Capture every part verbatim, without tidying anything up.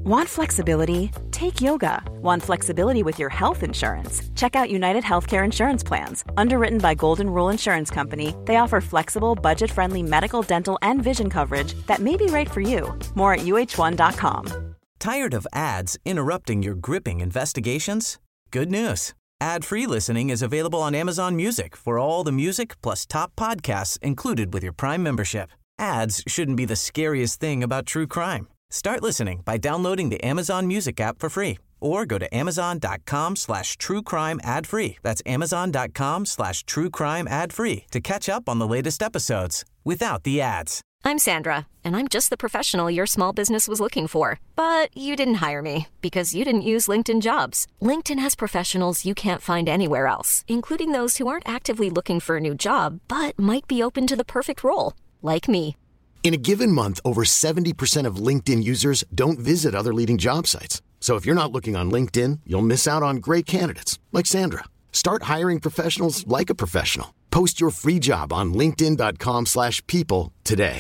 Want flexibility? Take yoga. Want flexibility with your health insurance? Check out United Healthcare Insurance Plans. Underwritten by Golden Rule Insurance Company, they offer flexible, budget-friendly medical, dental, and vision coverage that may be right for you. More at U H one dot com. Tired of ads interrupting your gripping investigations? Good news. Ad-free listening is available on Amazon Music for all the music plus top podcasts included with your Prime membership. Ads shouldn't be the scariest thing about true crime. Start listening by downloading the Amazon Music app for free or go to amazon.com slash true crime ad free. That's amazon.com slash true crime ad free to catch up on the latest episodes without the ads. I'm Sandra, and I'm just the professional your small business was looking for. But you didn't hire me because you didn't use LinkedIn Jobs. LinkedIn has professionals you can't find anywhere else, including those who aren't actively looking for a new job, but might be open to the perfect role, like me. In a given month, over seventy percent of LinkedIn users don't visit other leading job sites. So if you're not looking on LinkedIn, you'll miss out on great candidates like Sandra. Start hiring professionals like a professional. Post your free job on linkedin.com slash people today.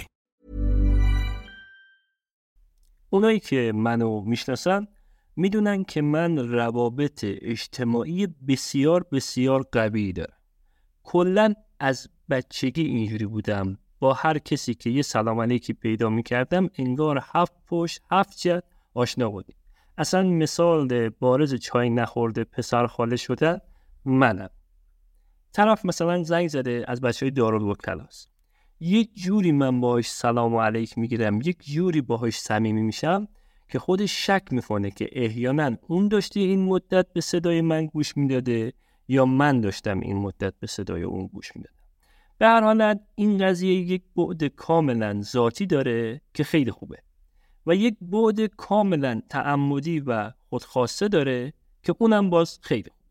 اونایی که منو میشناسن میدونن که من روابط اجتماعی بسیار بسیار قوی دارم. کلاً از بچگی اینجوری بودم. با هر کسی که یه سلام علیکی پیدا میکردم انگار هفت پشت هفت جهت آشنا بودیم. اصلا مثال بارز چای نخورده پسر خاله شدن منم. طرف مثلا زنگ زده از بچهای دارالوکلاست، یک جوری من باهاش سلام علیک میگیرم، یک جوری باهاش صمیمی میشم که خودش شک میکنه که احیانا اون داشته این مدت به صدای من گوش میداده یا من داشتم این مدت به صدای اون گوش میدادم. به هر حال این قضیه یک بعد کاملا ذاتی داره که خیلی خوبه و یک بعد کاملا تعمدی و خودخواسته داره که اونم باز خیلی خوبه.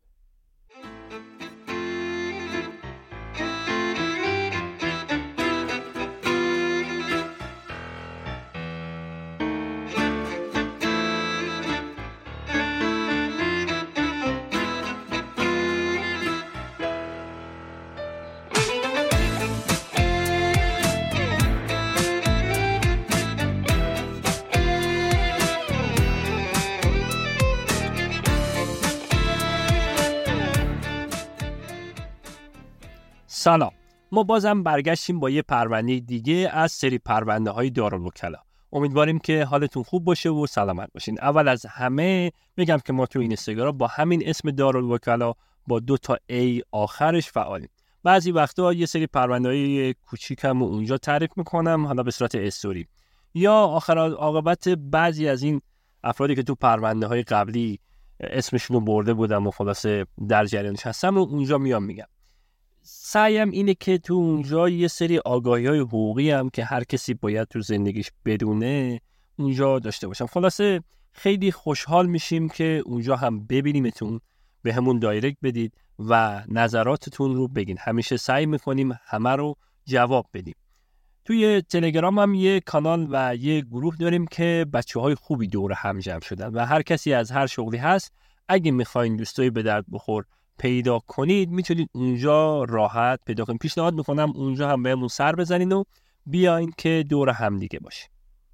سلام، ما بازم برگشتیم با یه پرونده دیگه از سری پرونده های دارالوکلا. امیدواریم که حالتون خوب باشه و سلامت باشین. اول از همه بگم که ما تو اینستاگرام با همین اسم دارالوکلا با دو تا ای آخرش فعالیم. بعضی وقتا یه سری پرونده های کوچیکم و اونجا تعریف میکنم، حالا به صورت استوری، یا آخر عاقبت بعضی از این افرادی که تو پرونده های قبلی اسمشون رو برده بودم و خلاصه در جریانش هستم و اونجا میام میگم. سعیم اینه که تو اونجا یه سری آگاهی‌های حقوقی هم که هر کسی باید تو زندگیش بدونه اونجا داشته باشم. خلاصه خیلی خوشحال میشیم که اونجا هم ببینیمتون، به همون دایرکت بدید و نظراتتون رو بگین. همیشه سعی میکنیم همه رو جواب بدیم. توی تلگرام هم یه کانال و یه گروه داریم که بچه‌های خوبی دور هم جمع شدن و هر کسی از هر شغلی هست اگه میخواین دوستایی به درد بخور پیدا کنید میتونید اونجا راحت پیدا کنید. پیشنهاد میکنم اونجا هم بهمون سر بزنید و بیاین که دور هم دیگه باشیم.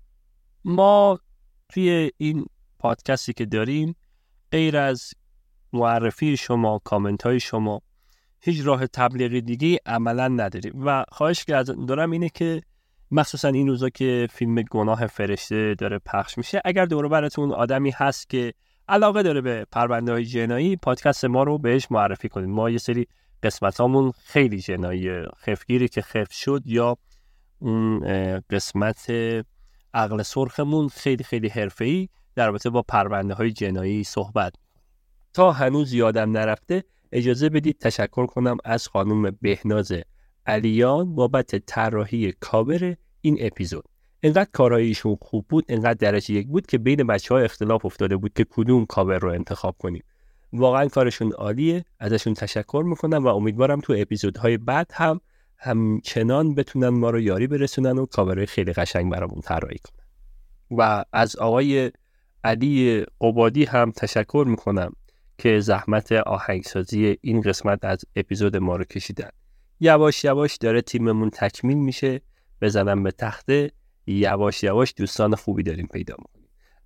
ما توی این پادکستی که داریم غیر از معرفی شما، کامنت های شما، هیچ راه تبلیغی دیگه عملا نداریم و خواهش که از دارم اینه که مخصوصا این روزا که فیلم گناه فرشته داره پخش میشه، اگر دور و براتون آدمی هست که علاقه داره به پرونده‌های جنایی، پادکست ما رو بهش معرفی کنید. ما یه سری قسمتامون خیلی جنایی، خفتگیری که خفت شد یا اون قسمت عقل سرخمون خیلی خیلی حرفه‌ای در رابطه با پرونده‌های جنایی صحبت. تا هنوز یادم نرفته اجازه بدید تشکر کنم از خانم بهناز علیان بابت طراحی کاور این اپیزود. اینقدر کارهایشون خوب بود، اینقدر درجه یک بود که بین بچه‌ها اختلاف افتاده بود که کدوم کاور رو انتخاب کنیم. واقعا کارشون عالیه، ازشون تشکر میکنم و امیدوارم تو اپیزودهای بعد هم همچنان بتونن ما رو یاری برسونن و کاورهای خیلی قشنگ برامون طراحی کنن. و از آقای علی قبادی هم تشکر میکنم که زحمت آهنگسازی این قسمت از اپیزود ما رو کشیدن. یواش یواش داره تیممون تکمیل میشه، بزنم به تخته، یواش یواش دوستان خوبی داریم پیدا میکنیم.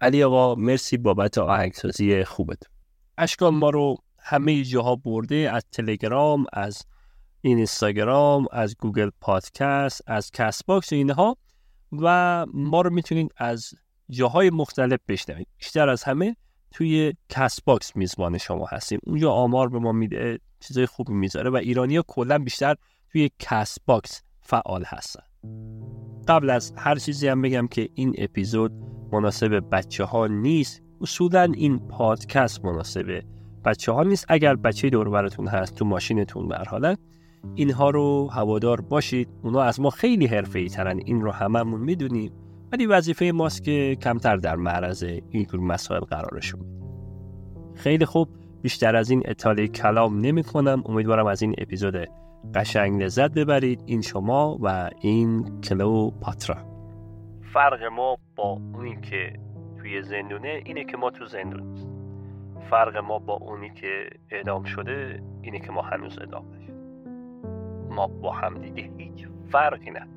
علی آقا مرسی بابت آهنگسازی خوبت. اشکان ما رو همه جاها برده، از تلگرام، از اینستاگرام، از گوگل پادکست، از کست باکس و اینها، و ما رو میتونید از جاهای مختلف بشنوید. بیشتر از همه توی کست باکس میزبان شما هستیم. اونجا آمار به ما میده، چیزای خوبی میذاره و ایرانی‌ها کلا بیشتر توی کست باکس فعال هستن. قبل از هر چیزی هم بگم که این اپیزود مناسب بچه ها نیست. اصولا این پادکست مناسب بچه ها نیست. اگر بچه دور براتون هست تو ماشینتون، به هر حالت اینها رو هوادار باشید. اونا از ما خیلی حرفه‌ای ترن، این رو هممون میدونیم، ولی وظیفه ماست که کمتر در معرض این جور مسائل قرارشون بدیم. خیلی خوب، بیشتر از این اطاله کلام نمی کنم. امیدوارم از این اپیزود قشنگ لذت ببرید. این شما و این کلئوپاترا. فرق ما با اونی که توی زندونه اینه که ما تو زندون نیست. فرق ما با اونی که اعدام شده اینه که ما هنوز اعدام نشد. ما با هم دیگه هیچ فرقی نداره.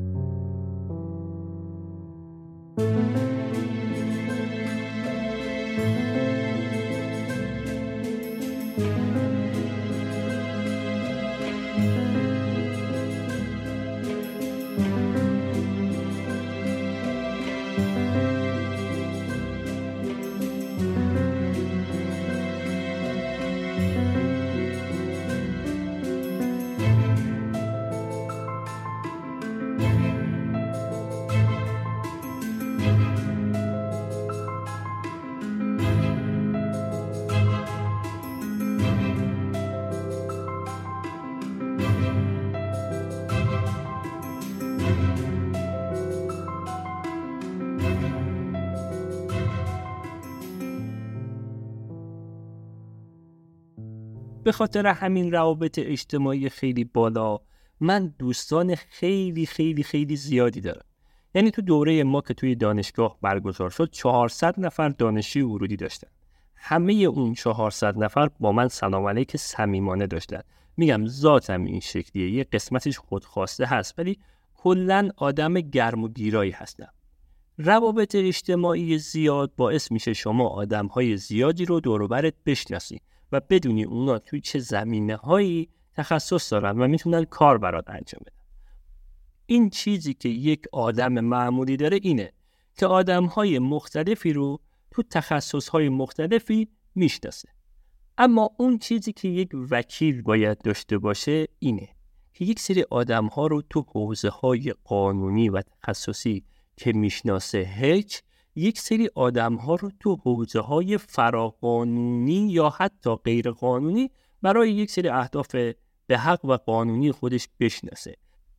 به خاطر همین روابط اجتماعی خیلی بالا من دوستان خیلی خیلی خیلی زیادی دارم. یعنی تو دوره ما که توی دانشگاه برگزار شد چهارصد نفر دانشجوی ورودی داشتن. همه اون چهارصد نفر با من سلام علیک صمیمانه داشتن. میگم ذاتم این شکلیه، یه قسمتش خودخواسته هست ولی کلاً آدم گرم و گیرایی هستم. روابط اجتماعی زیاد باعث میشه شما آدم‌های زیادی رو دور و برت بشناسی و بدونی اونا توی چه زمینه‌هایی تخصص دارن و میتونن کار برات انجام بدن. این چیزی که یک آدم معمولی داره اینه که آدم‌های مختلفی رو تو تخصص‌های مختلفی میشناسه. اما اون چیزی که یک وکیل باید داشته باشه اینه که یک سری آدم‌ها رو تو حوزه‌های قانونی و تخصصی که میشناسه هیچ، یک سری آدم‌ها رو تو حوزه‌های فراقانونی یا حتی غیر قانونی برای یک سری اهداف به حق و قانونی خودش بشناسه.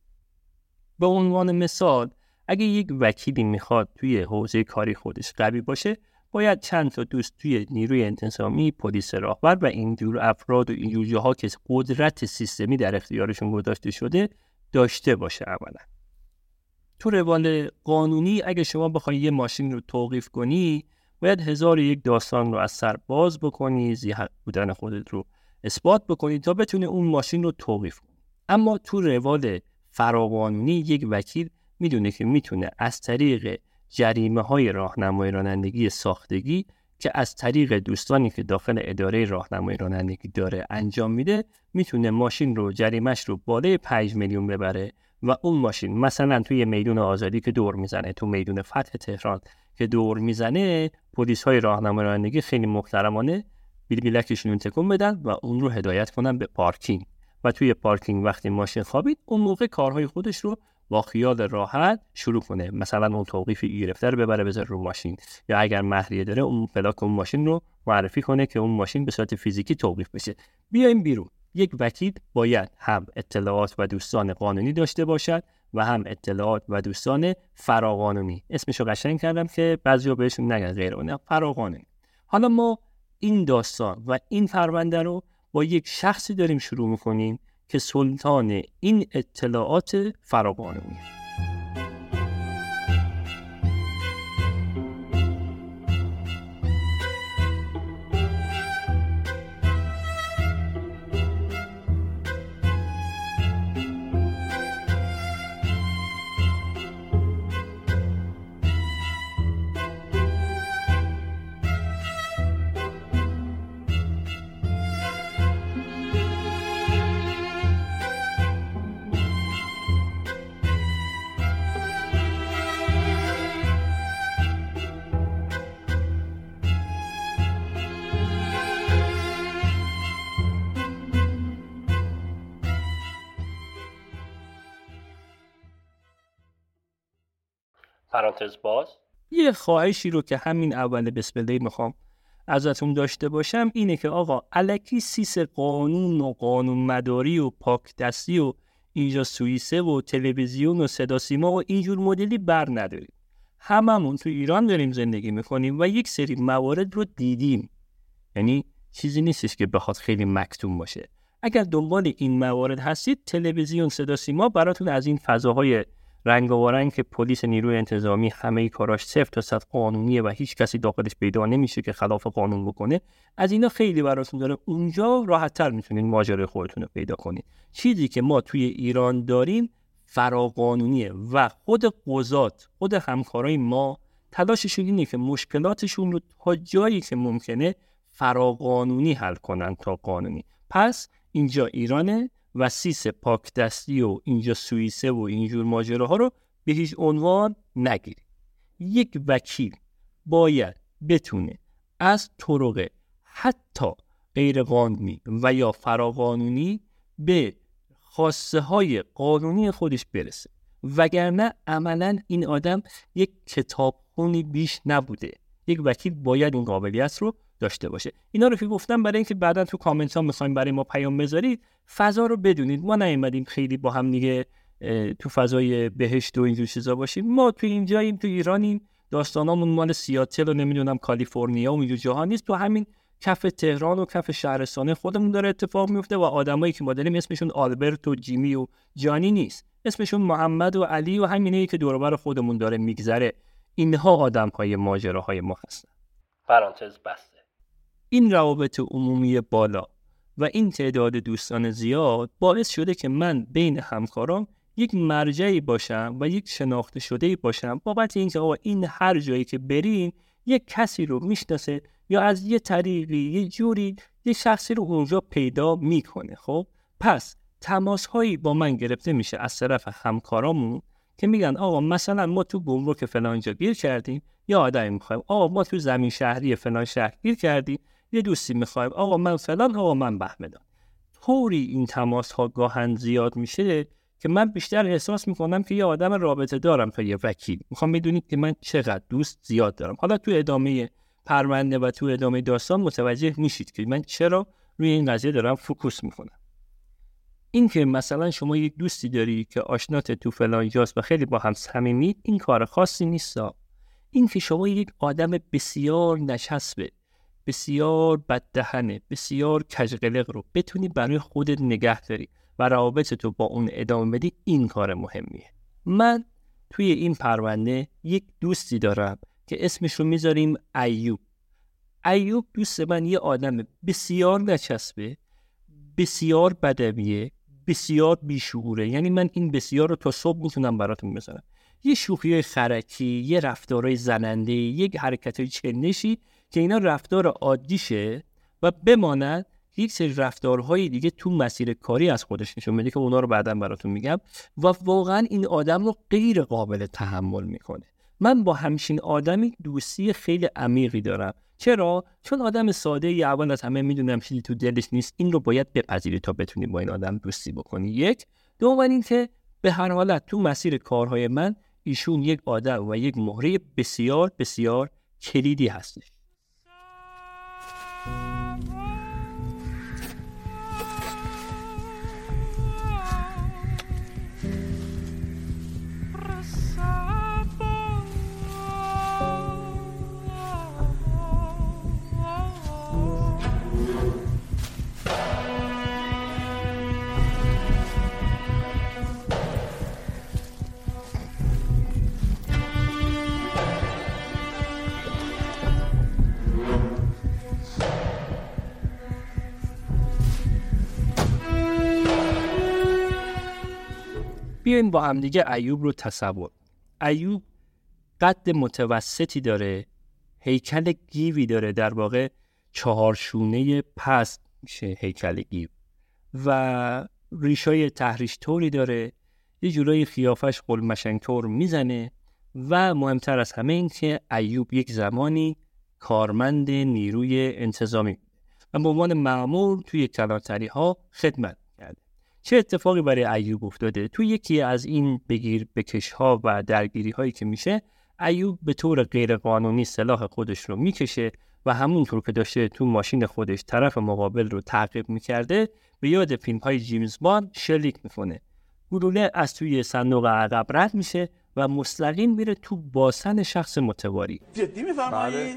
به عنوان مثال، اگه یک وکیلی میخواد توی حوزه کاری خودش قوی باشه، باید چند تا دوست توی نیروی انتظامی، پلیس راهبر و اینجور افراد و اینجور جاها که قدرت سیستمی در اختیارشون گذاشته شده داشته باشه. اولا تو روال قانونی اگه شما بخوای یه ماشین رو توقیف کنی، باید هزار و یک داستان رو از سر باز بکنی، ذی حق بودن خودت رو اثبات بکنی تا بتونه اون ماشین رو توقیف کنی. اما تو روال فراقانونی یک وکیل میدونه که میتونه از طریق جریمه های راهنمایی رانندگی ساختگی که از طریق دوستانی که داخل اداره راهنمایی رانندگی داره انجام میده، میتونه ماشین رو جریمش رو بالای پنج میلیون ببره و اون ماشین مثلا توی میدون آزادی که دور میزنه، تو میدون فتح تهران که دور میزنه، پلیس های راهنمایی رانندگی خیلی محترمانه بیل بیلکشون تکون بدن و اون رو هدایت کنن به پارکینگ و توی پارکینگ وقتی ماشین خوابید اون موقع کارهای خودش رو با خیال راحت شروع کنه. مثلا اون توقیفی گرفته رو ببره بذاره رو ماشین، یا اگر مهریه داره اون پلاک اون ماشین رو معرفی کنه که اون ماشین به صورت فیزیکی توقیف بشه. بیایم بیرون. یک وکیل باید هم اطلاعات و دوستان قانونی داشته باشد و هم اطلاعات و دوستان فراقانونی. اسمشو قشنگ کردم که بعضیا بهشون نگن غیر اون، فراقانونی. حالا ما این داستان و این پرونده رو با یک شخصی داریم شروع میکنیم که سلطان این اطلاعات فراقانونی. پرانتز باز. یه خواهشی رو که همین اول بسم الله میخوام ازتون داشته باشم اینه که آقا الکی سیس قانون و قانون مداری و پاک دستی و اینجا سوئیسه و تلویزیون و صدا سیما و اینجور مدلی بر نداریم. هممون تو ایران داریم زندگی میکنیم و یک سری موارد رو دیدیم. یعنی چیزی نیستش که بخواد خیلی مکتوم باشه. اگر دنبال این موارد هستید، تلویزیون صدا سیما براتون از این فضاهای رنگارنگ که پلیس نیروی انتظامی همه کاراش صفر تا صد قانونیه و هیچ کسی داخلش پیدا نمیشه که خلاف قانون بکنه، از اینا خیلی براتون داره. اونجا راحت‌تر میتونید ماجرای خودتون رو پیدا کنید. چیزی که ما توی ایران داریم فراقانونیه و خود قضات، خود همکارای ما تلاششون اینه که مشکلاتشون رو تا جایی که ممکنه فراقانونی حل کنن تا قانونی. پس اینجا ایرانه و سیس پاک دستی و اینجا سوئیسه و اینجور ماجراها رو به هیچ عنوان نگیرید. یک وکیل باید بتونه از طرق حتی غیر قانونی و یا فراقانونی به خواسته های قانونی خودش برسه، وگرنه عملا این آدم یک کتابخونی بیش نبوده. یک وکیل باید این قابلیت رو داشته باشه. اینا رو که گفتم برای اینکه بعدا تو کامنت ها میخوایم برای ما پیام بذارید، فضا رو بدونید ما نیومدیم خیلی با هم دیگه تو فضای بهشت و اینجور چیزا باشیم. ما تو اینجاییم، تو ایرانیم، داستانامون مال سیاتل و نمیدونم کالیفرنیا و اینجور جاها نیست، تو همین کف تهران و کف شهرستان خودمون داره اتفاق میفته و آدمایی که ما داریم اسمشون آلبرت و جیمی و جانی نیست، اسمشون محمد و علی و همینایی که دور و بر خودمون داره میگذره. اینها آدم‌های ماجراهای ما هستن. پرانتز بسته. این روابط عمومی بالا و این تعداد دوستان زیاد باعث شده که من بین همکارام یک مرجعی باشم و یک شناخته شده‌ای باشم بابت اینکه آقا این هر جایی که برین یک کسی رو میشناسه یا از یه طریقی یه جوری یه شخصی رو اونجا پیدا میکنه. خب پس تماس هایی با من گرفته میشه از طرف همکارامون که میگن آقا مثلا ما تو گمرک فلان جا گیر کردیم، یا آدمی میخوایم، آقا ما تو زمین شهری فلان شهر گیر کردیم، یه دوستی میخوایم، آقا من فلان، آقا من بهمدان. طوری این تماس ها گاهن زیاد میشه که من بیشتر احساس میکنم که یه آدم رابطه دارم تا یه وکیل. میخوام بدونید که من چقدر دوست زیاد دارم. حالا تو ادامه پرونده و تو ادامه داستان متوجه میشید که من چرا روی این قضیه دارم فوکوس میکنم. این که مثلا شما یک دوستی داری که آشنات تو فلان جاست و خیلی با هم صمیمید، این کار خاصی نیستا. این که شما یک آدم بسیار نچسبه، بسیار بددهنه، بسیار کژقلق رو بتونی برای خودت نگه داری و روابط تو با اون ادامه بدی، این کار مهمیه. من توی این پرونده یک دوستی دارم که اسمش رو میذاریم ایوب. ایوب دوست من یه آدم بسیار نچسبه، بسیار بدویه، بسیار بیشعوره. یعنی من این بسیار رو تا صبح میتونم براتون بذارم. یه شوخیای خرکی، یه رفتارای زننده، یک حرکتای چندشی که اینا رفتار عادیشه و بماند یک سری رفتارهای دیگه تو مسیر کاری از خودش نشون میده که اونا رو بعداً براتون میگم و واقعا این آدم رو غیر قابل تحمل میکنه. من با همچین آدمی دوستی خیلی عمیقی دارم. چرا؟ چون آدم ساده ای، اول از همه میدونم چیزی تو دلش نیست، این رو باید بپذیری تا بتونی با این آدم دوستی بکنی. یک دوم این که به هر حالت تو مسیر کارهای من ایشون یک آدم و یک مهره بسیار بسیار کلیدی هستش. بیاین با هم دیگه ایوب رو تصور. ایوب قد متوسطی داره، هیکل گیوی داره، در واقع چهارشونه پست میشه هیکل گیو و ریشای تحریش طوری داره، یه جورایی خیافش قلمشنگ طور میزنه و مهمتر از همه این که ایوب یک زمانی کارمند نیروی انتظامی و به عنوان مأمور توی کلانتری ها خدمت کرده. چه اتفاقی برای ایوب افتاده؟ توی یکی از این بگیر بکش ها و درگیری هایی که میشه، ایوب به طور غیر قانونی سلاح خودش رو میکشه و همونطور که داشته تو ماشین خودش طرف مقابل رو تعقیب میکرده به یاد فیلم های جیمز باند شلیک میکنه. گلوله از توی صندوق عقب رد میشه و مستقیم میره تو باسن شخص متواری. جدی میفرمایی؟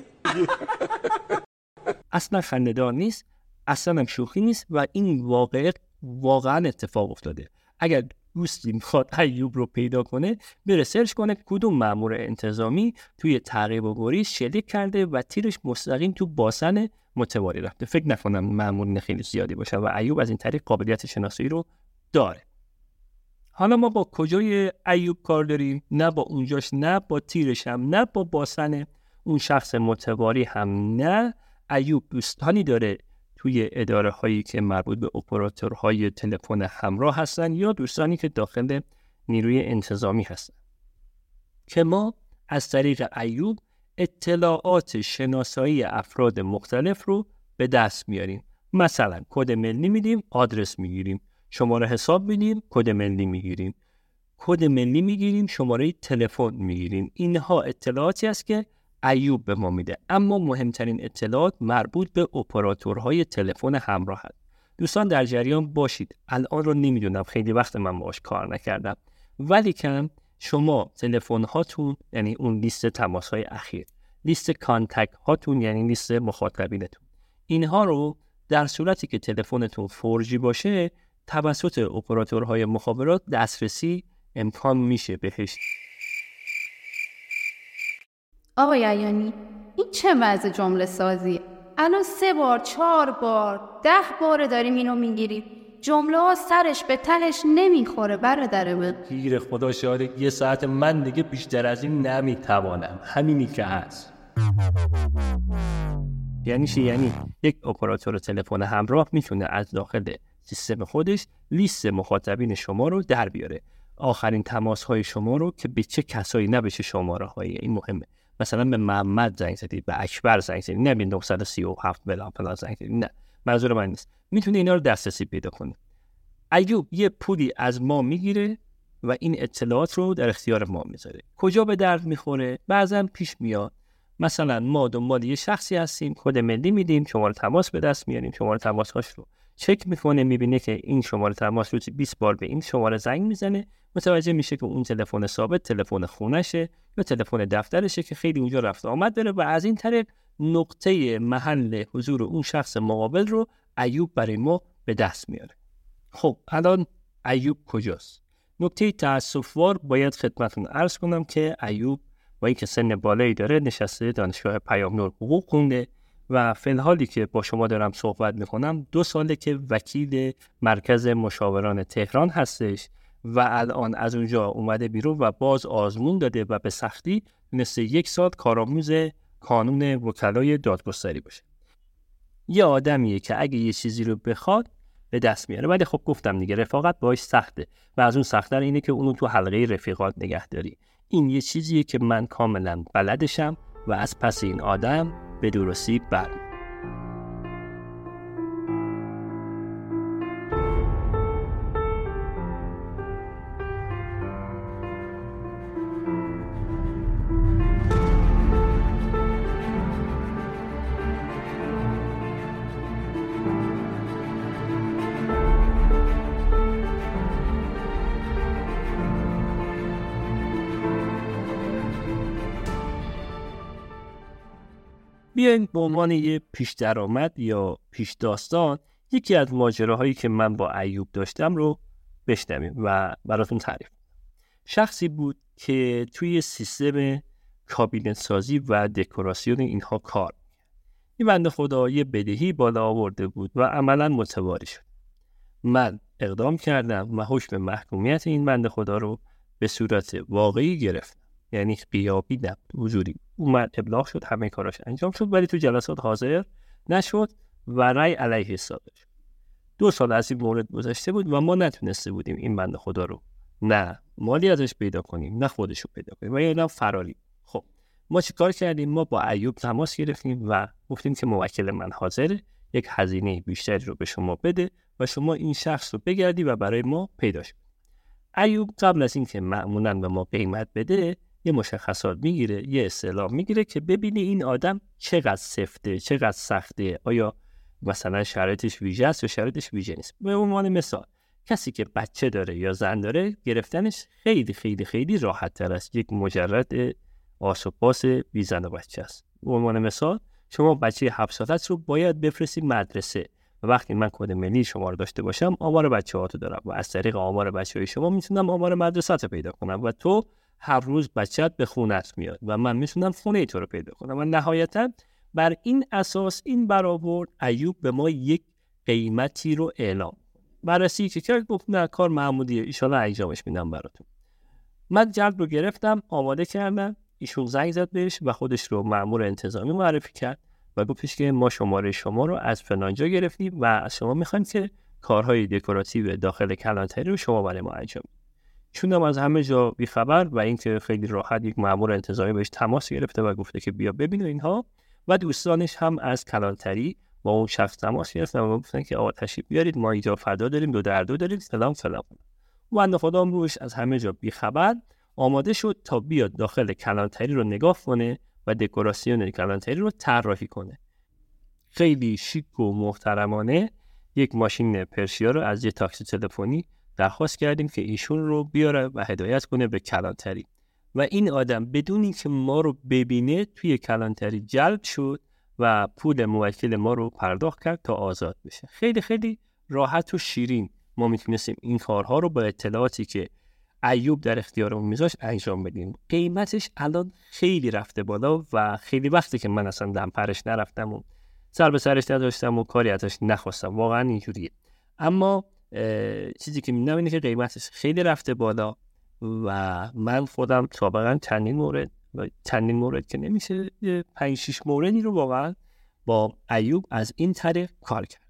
اصلا خنده‌دار نیست، اصلا هم شوخی نیست و این واقعه واقعا اتفاق افتاده. اگر دوستی میخواد ایوب رو پیدا کنه بره سرچ کنه کدوم مأمور انتظامی توی تعقیب و گریز شلیک کرده و تیرش مستقیم تو باسن متواری رفته. فکر نکنم مأمورین خیلی زیادی باشه و ایوب از این طریق قابلیت شناسایی رو داره. حالا ما با کجای ایوب کار داریم؟ نه با اونجاش، نه با تیرش هم، نه با باسن اون شخص متواری هم نه. ایوب دوستانی داره توی اداره هایی که مربوط به اپراتورهای تلفن همراه هستن یا دوستانی که داخل نیروی انتظامی هستن که ما از طریق ایوب اطلاعات شناسایی افراد مختلف رو به دست میاریم. مثلا کد ملی میدیم، آدرس میگیریم، شماره حساب میدیم، کد ملی میگیریم، کد ملی میگیریم، شماره تلفن میگیریم. اینها اطلاعاتی است که ایوب به ما میده. اما مهمترین اطلاعات مربوط به اپراتورهای تلفن همراه هست. دوستان در جریان باشید، الان رو نمیدونم، خیلی وقت من باهاش کار نکردم، ولی کم شما تلفن هاتون، یعنی اون لیست تماس های اخیر، لیست کانتکت هاتون یعنی لیست مخاطبینتون، اینها رو در صورتی که تلفنتون فور جی باشه توسط اپراتورهای مخابرات دسترسی امکان میشه بهش. آقای عیانی، این چه وضع جمله سازی؟ الان سه بار، چهار بار، ده بار داریم اینو میگیریم، جمله ها سرش به تهش نمیخوره برادر من. گیر خدا شاده یه ساعت من دیگه بیشتر از این نمیتوانم، همینی که هست. یعنی چی؟ یعنی یک اپراتور تلفن همراه میتونه از داخل سیستم خودش لیست مخاطبین شما رو در بیاره، آخرین تماس های شما رو که به چه کسایی، نه به چه شماره هایی. این مهمه. مثلا به محمد زنگ زدید، به اکبر زنگ زدید، نه به نه سه هفت بلا فلان زنگ زدید، نه، منظور من نیست. میتونه اینا رو دسترسی پیدا کنه. ایوب یه پولی از ما میگیره و این اطلاعات رو در اختیار ما میذاره. کجا به درد میخوره؟ بعضا پیش میاد مثلا ما دنبال یه شخصی هستیم، کد ملی میدیم، شماره تماس به دست میاریم، شماره تماس‌هاش رو چک میکنه، میبینه که این شماره تماس روزی بیست بار به این شماره زنگ میزنه، متوجه میشه که اون تلفن ثابت تلفن خونشه یا تلفن دفترشه که خیلی اونجا رفت آمد داره و از این طریق نقطه محل حضور اون شخص مقابل رو ایوب برای ما به دست میاره. خب الان ایوب کجاست؟ نکته تأسف‌وار باید خدمتتون عرض کنم که ایوب با اینکه سن بالایی داره نشسته دانشگاه پیام نور حقوق خونده و فی الحالی که با شما دارم صحبت میکنم دو ساله که وکیل مرکز مشاوران تهران هستش و الان از اونجا اومده بیرون و باز آزمون داده و به سختی تونسته یک سال کارآموز کانون وکلای دادگستری باشه. یه آدمیه که اگه یه چیزی رو بخواد به دست میاره، ولی خب گفتم دیگه رفاقت باهاش سخته و از اون سخت‌تر اینه که اونو تو حلقه رفیقات نگه داری. این یه چیزیه که من کاملا بلدشم و از پس این آدم به درستی برمی‌دارم. بیاین به عنوان یه پیش درآمد یا پیش داستان یکی از ماجراهایی که من با ایوب داشتم رو بشنویم و براتون تعریف. شخصی بود که توی سیستم کابینت سازی و دکوراسیون اینها کار می‌کرد. این بنده خدا یه بدهی بالا آورده بود و عملاً متواری شد. من اقدام کردم و حکم محکومیت این بنده خدا رو به صورت واقعی گرفتم. یعنی غیابی نبود، حضوری اومد، ابلاغ شد، همه کاراش انجام شد، ولی تو جلسات حاضر نشد و رأی علیه صادر شد. دو سال از این مورد گذشته بود و ما نتونسته بودیم این بنده خدا رو نه مالی ازش پیدا کنیم نه خودش رو پیدا کنیم و یه آدم فراری. خب ما چی کار کردیم؟ ما با ایوب تماس گرفتیم و گفتیم که موکل من حاضره یک هزینه بیشتری رو به شما بده و شما این شخص رو بگردی و برای ما پیداش کنید. ایوب قبل از اینکه معمولاً به ما قیمت بده یه مشخصات میگیره، یه اصطلاح میگیره که ببینه این آدم چقدر سفته، چقدر سخته، آیا مثلا شرایطش ویژه است یا شرایطش ویژه نیست. به عنوان مثال کسی که بچه داره یا زن داره گرفتنش خیلی خیلی خیلی راحت تر است، یک مجرد آس و پاس بی زن و بچه است. به عنوان مثال شما بچه هفت ساله رو باید بفرستید مدرسه و وقتی من کد ملی شما رو داشته باشم آمار بچه‌هاتو دارم و از طریق آمار بچه‌های شما میتونم آمار مدرسه‌ت رو پیدا کنم و تو هر روز بچه‌ت به خونت میاد و من میتونم خونه تو رو پیدا کنم و نهایتاً بر این اساس این برآورد ایوب به ما یک قیمتی رو اعلام بررسی که کرد، گفت نه کار معمولیه، ان شاءالله انجامش میدم براتون. من جلب رو گرفتم، آماده کردم، ایشون زنگ زد بهش و خودش رو مأمور انتظامی معرفی کرد و گفتش که ما شماره شما رو از فلانجا گرفتیم و از شما میخوایم که کارهای دکوراتیو داخل کلانتری رو شما برای ما انجام بدید. چونم از همه جا بی خبر و اینکه خیلی راحت یک مأمور انتظامی بهش تماس گرفته و گفته که بیا ببین اینها و دوستانش هم از کلانتری با اون شخص تماس گرفتن و گفتن که آقا تشریف بیارید، ما اینجا فدا داریم، دو در دو داریم، سلام سلام. بنده خدا روش از همه جا بی خبر آماده شد تا بیاد داخل کلانتری رو نگاه کنه و دکوراسیون کلانتری رو طراحی کنه. خیلی شیک و محترمانه یک ماشین پرشیا رو از یه تاکسی تلفنی درخواست کردیم که ایشون رو بیاره و هدایت کنه به کلانتری و این آدم بدون اینکه ما رو ببینه توی کلانتری جلب شد و پول موکل ما رو پرداخت کرد تا آزاد بشه. خیلی خیلی راحت و شیرین ما میتونستیم این کارها رو با اطلاعاتی که ایوب در اختیارمون میذاشت انجام بدیم. قیمتش الان خیلی رفته بالا و خیلی وقتی که من اصلا دم پرش نرفتم و سر به سرش نداشتم و کاری ازش نخواستم، واقعا اینجوریه. اما چیزی که می‌بینم اینه که قیمتش خیلی رفته بالا و من خودم سابقا چندین مورد و چندین مورد که نمیشه پنج شش موردی رو واقعا با ایوب از این طریق کار کردم.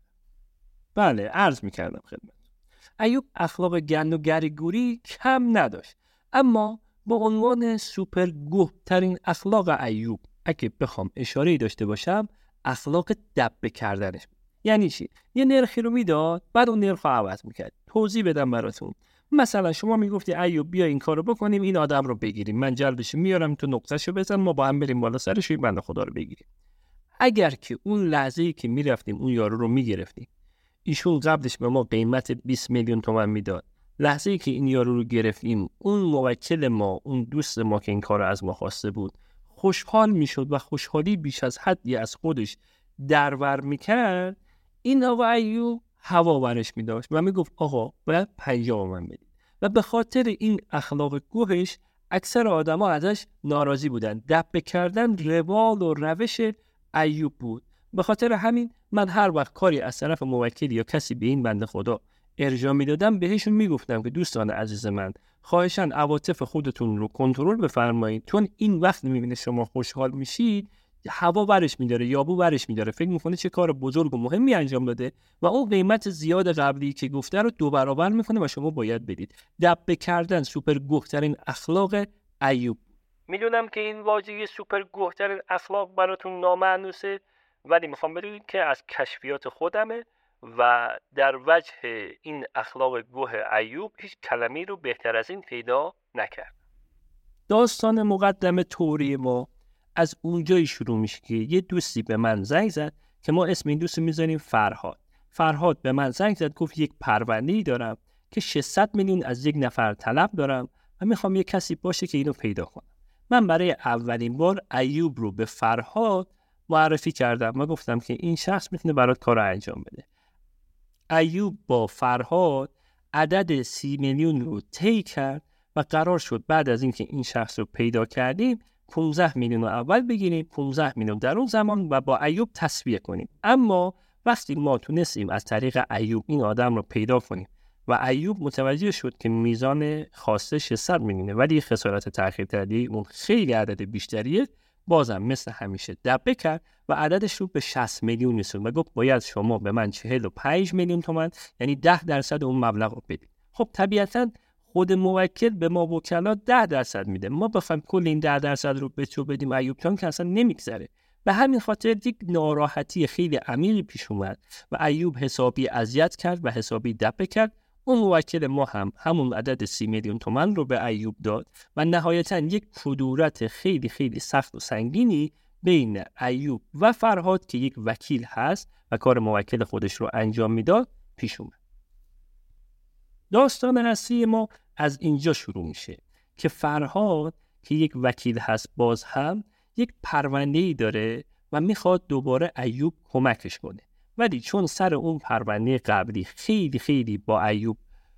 بله عرض میکردم خدمت ایوب اخلاق گند و گریگوری کم نداشت، اما با عنوان سوپر گوه ترین اخلاق ایوب اگه بخوام اشاره‌ای داشته باشم اخلاق دبه کردنش. یعنی چی؟ یه نرخی رو میداد بعد اون نرخ رو عوض میکرد. توضیح بدم براتون. مثلا شما میگفتی ایوب بیا این کارو بکنیم، این آدم رو بگیریم، من جلبش میارم تو نقطهشو بزن، ما با هم بریم بالا سرش این بنده خدا رو بگیریم. اگر که اون لحظه‌ای که میرفتیم اون یارو رو میگرفتیم، ایشون قبلش به ما قیمت بیست میلیون تومان میداد، لحظه‌ای که این یارو رو گرفتیم اون موکل ما، اون دوست ما که این کارو از ما خواسته بود خوشحال میشد و خوشحالی بیش از حدی از خودش درور میکرد، این آقا ایوب هوا برش میداشت و میگفت آقا باید پنجاه من بدید و به خاطر این اخلاق گوهش اکثر آدما ازش ناراضی بودن. دبه کردن روال و روش ایوب بود. به خاطر همین من هر وقت کاری از طرف موکل یا کسی به این بنده خدا ارجاع میدادم بهشون میگفتم که دوستان عزیز من خواهشاً عواطف خودتون رو کنترل بفرمایید، چون این وقت میبینه شما خوشحال میشید هوا برش میداره، یابو برش میداره، فکر میکنه چه کار بزرگ و مهمی انجام داده و اون قیمت زیاد قبلی که گفته رو دو برابر میکنه و شما باید بدید. دبه کردن سوپر گوهترین اخلاق ایوب. میدونم که این واژه سوپر گوهترین اخلاق براتون نامعنوسه، ولی میخوام بدونید که از کشفیات خودمه و در وجه این اخلاق گوه ایوب هیچ کلمه‌ای رو بهتر از این پیدا نکرد. داستان مقدمه توری ما از اونجایی شروع میشه که یه دوستی به من زنگ زد که ما اسم این دوست میذاریم فرهاد. فرهاد به من زنگ زد گفت یک پرونده‌ای دارم که ششصد میلیون از یک نفر طلب دارم و میخوام یه کسی باشه که اینو پیدا کنه. من برای اولین بار ایوب رو به فرهاد معرفی کردم و گفتم که این شخص میتونه برات کار انجام بده. ایوب با فرهاد عدد سی میلیون رو طی کرد و قرار شد بعد از اینکه این شخص رو پیدا کردیم پانزده میلیون رو اول بگیریم، پانزده میلیون در اون زمان و با ایوب تسویه کنیم. اما وقتی ما تونستیم از طریق ایوب این آدم رو پیدا کنیم و ایوب متوجه شد که میزان خواسته ششصد میلیونه ولی خسارت تأخیر تردی اون خیلی عدد بیشتریه، بازم مثل همیشه دبه کرد و عددش رو به شصت میلیون رسوند و گفت باید شما به من چهل و پنج میلیون تومان یعنی ده درصد اون مبلغ رو بدید. خب طبیعتاً خود موکل به ما وکلا ده درصد میده، ما بخوایم کل این ده درصد رو به تو بدیم ایوب جان که اصلا نمیگذره. به همین خاطر یک ناراحتی خیلی عمیقی پیش اومد و ایوب حسابی اذیت کرد و حسابی دبه کرد. اون موکل ما هم همون عدد سی میلیون تومان رو به ایوب داد و نهایتاً یک کدورت خیلی خیلی سخت و سنگینی بین ایوب و فرهاد که یک وکیل هست و کار موکل خودش رو انجام میداد پیش اومد. داستان اصلی ما از اینجا شروع میشه که فرهاد که یک وکیل هست باز هم یک پرونده‌ای داره و میخواد دوباره ایوب کمکش کنه، ولی چون سر اون پرونده قبلی خیلی خیلی با ایوب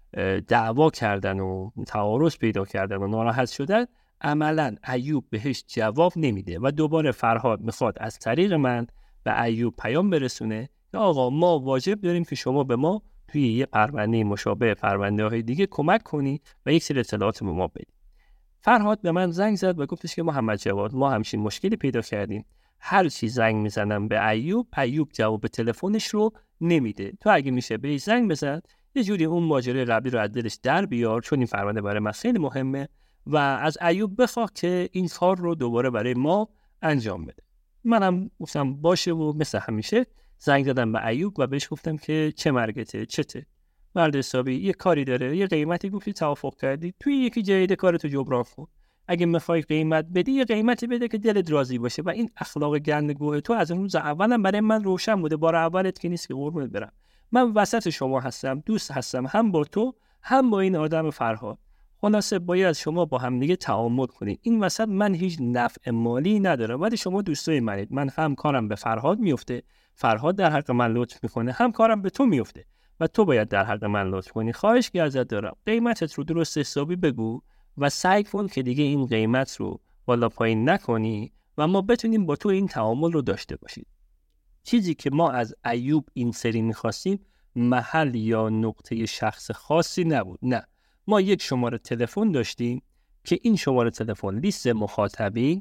دعوا کردن و تعارض پیدا کردن و ناراحت شدن، عملاً ایوب بهش جواب نمیده و دوباره فرهاد میخواد از طریق من به ایوب پیام برسونه که آقا ما واجب داریم که شما به ما توی یه پرونده مشابه پرونده های دیگه کمک کنی و یک سری اطلاعات به ما بدی. فرهاد به من زنگ زد و گفتش که محمد جواد ما همچین مشکلی پیدا کردیم، هر چی زنگ میزنم به ایوب، ایوب جواب تلفنش رو نمیده، تو اگه میشه بهش زنگ بزن یه جوری اون ماجرای قبلی رو از دلش در بیار، چون این پرونده برای من خیلی مهمه و از ایوب بخواه که این کار رو دوباره برای ما انجام بده. منم گفتم باشه و مثل همیشه زنگ زدم به ایوب و بهش گفتم که چه مرگته، چته؟ مرد حسابی یه کاری داره، یه قیمتی گفتی توافق کردی، توی یکی جدید کارتو جبران کن. اگه میخوای قیمت بدی یه قیمتی بده که دلت راضی باشه و این اخلاق گندگوه تو از اون روز اولم برای من روشن بوده، بار اولت که نیست که قربونت برم. من وسط شما هستم، دوست هستم، هم با تو هم با این آدم فرهاد. خلاصه باید شما با هم دیگه تعامل کنید. این وسط من هیچ نفع مالی ندارم ولی شما دوستای منید. من هم کارم به فرهاد میفته، فرهاد در حق من لطف میکنه، هم کارم به تو میفته و تو باید در حق من لطف کنی. خواهش که ازت دارم قیمتت رو درست حسابی بگو و سعی کن که دیگه این قیمت رو بالا پایین نکنی و ما بتونیم با تو این تعامل رو داشته باشیم. چیزی که ما از ایوب این سری میخواستیم محل یا نقطه شخص خاصی نبود، نه، ما یک شماره تلفن داشتیم که این شماره تلفن لیست مخاطبین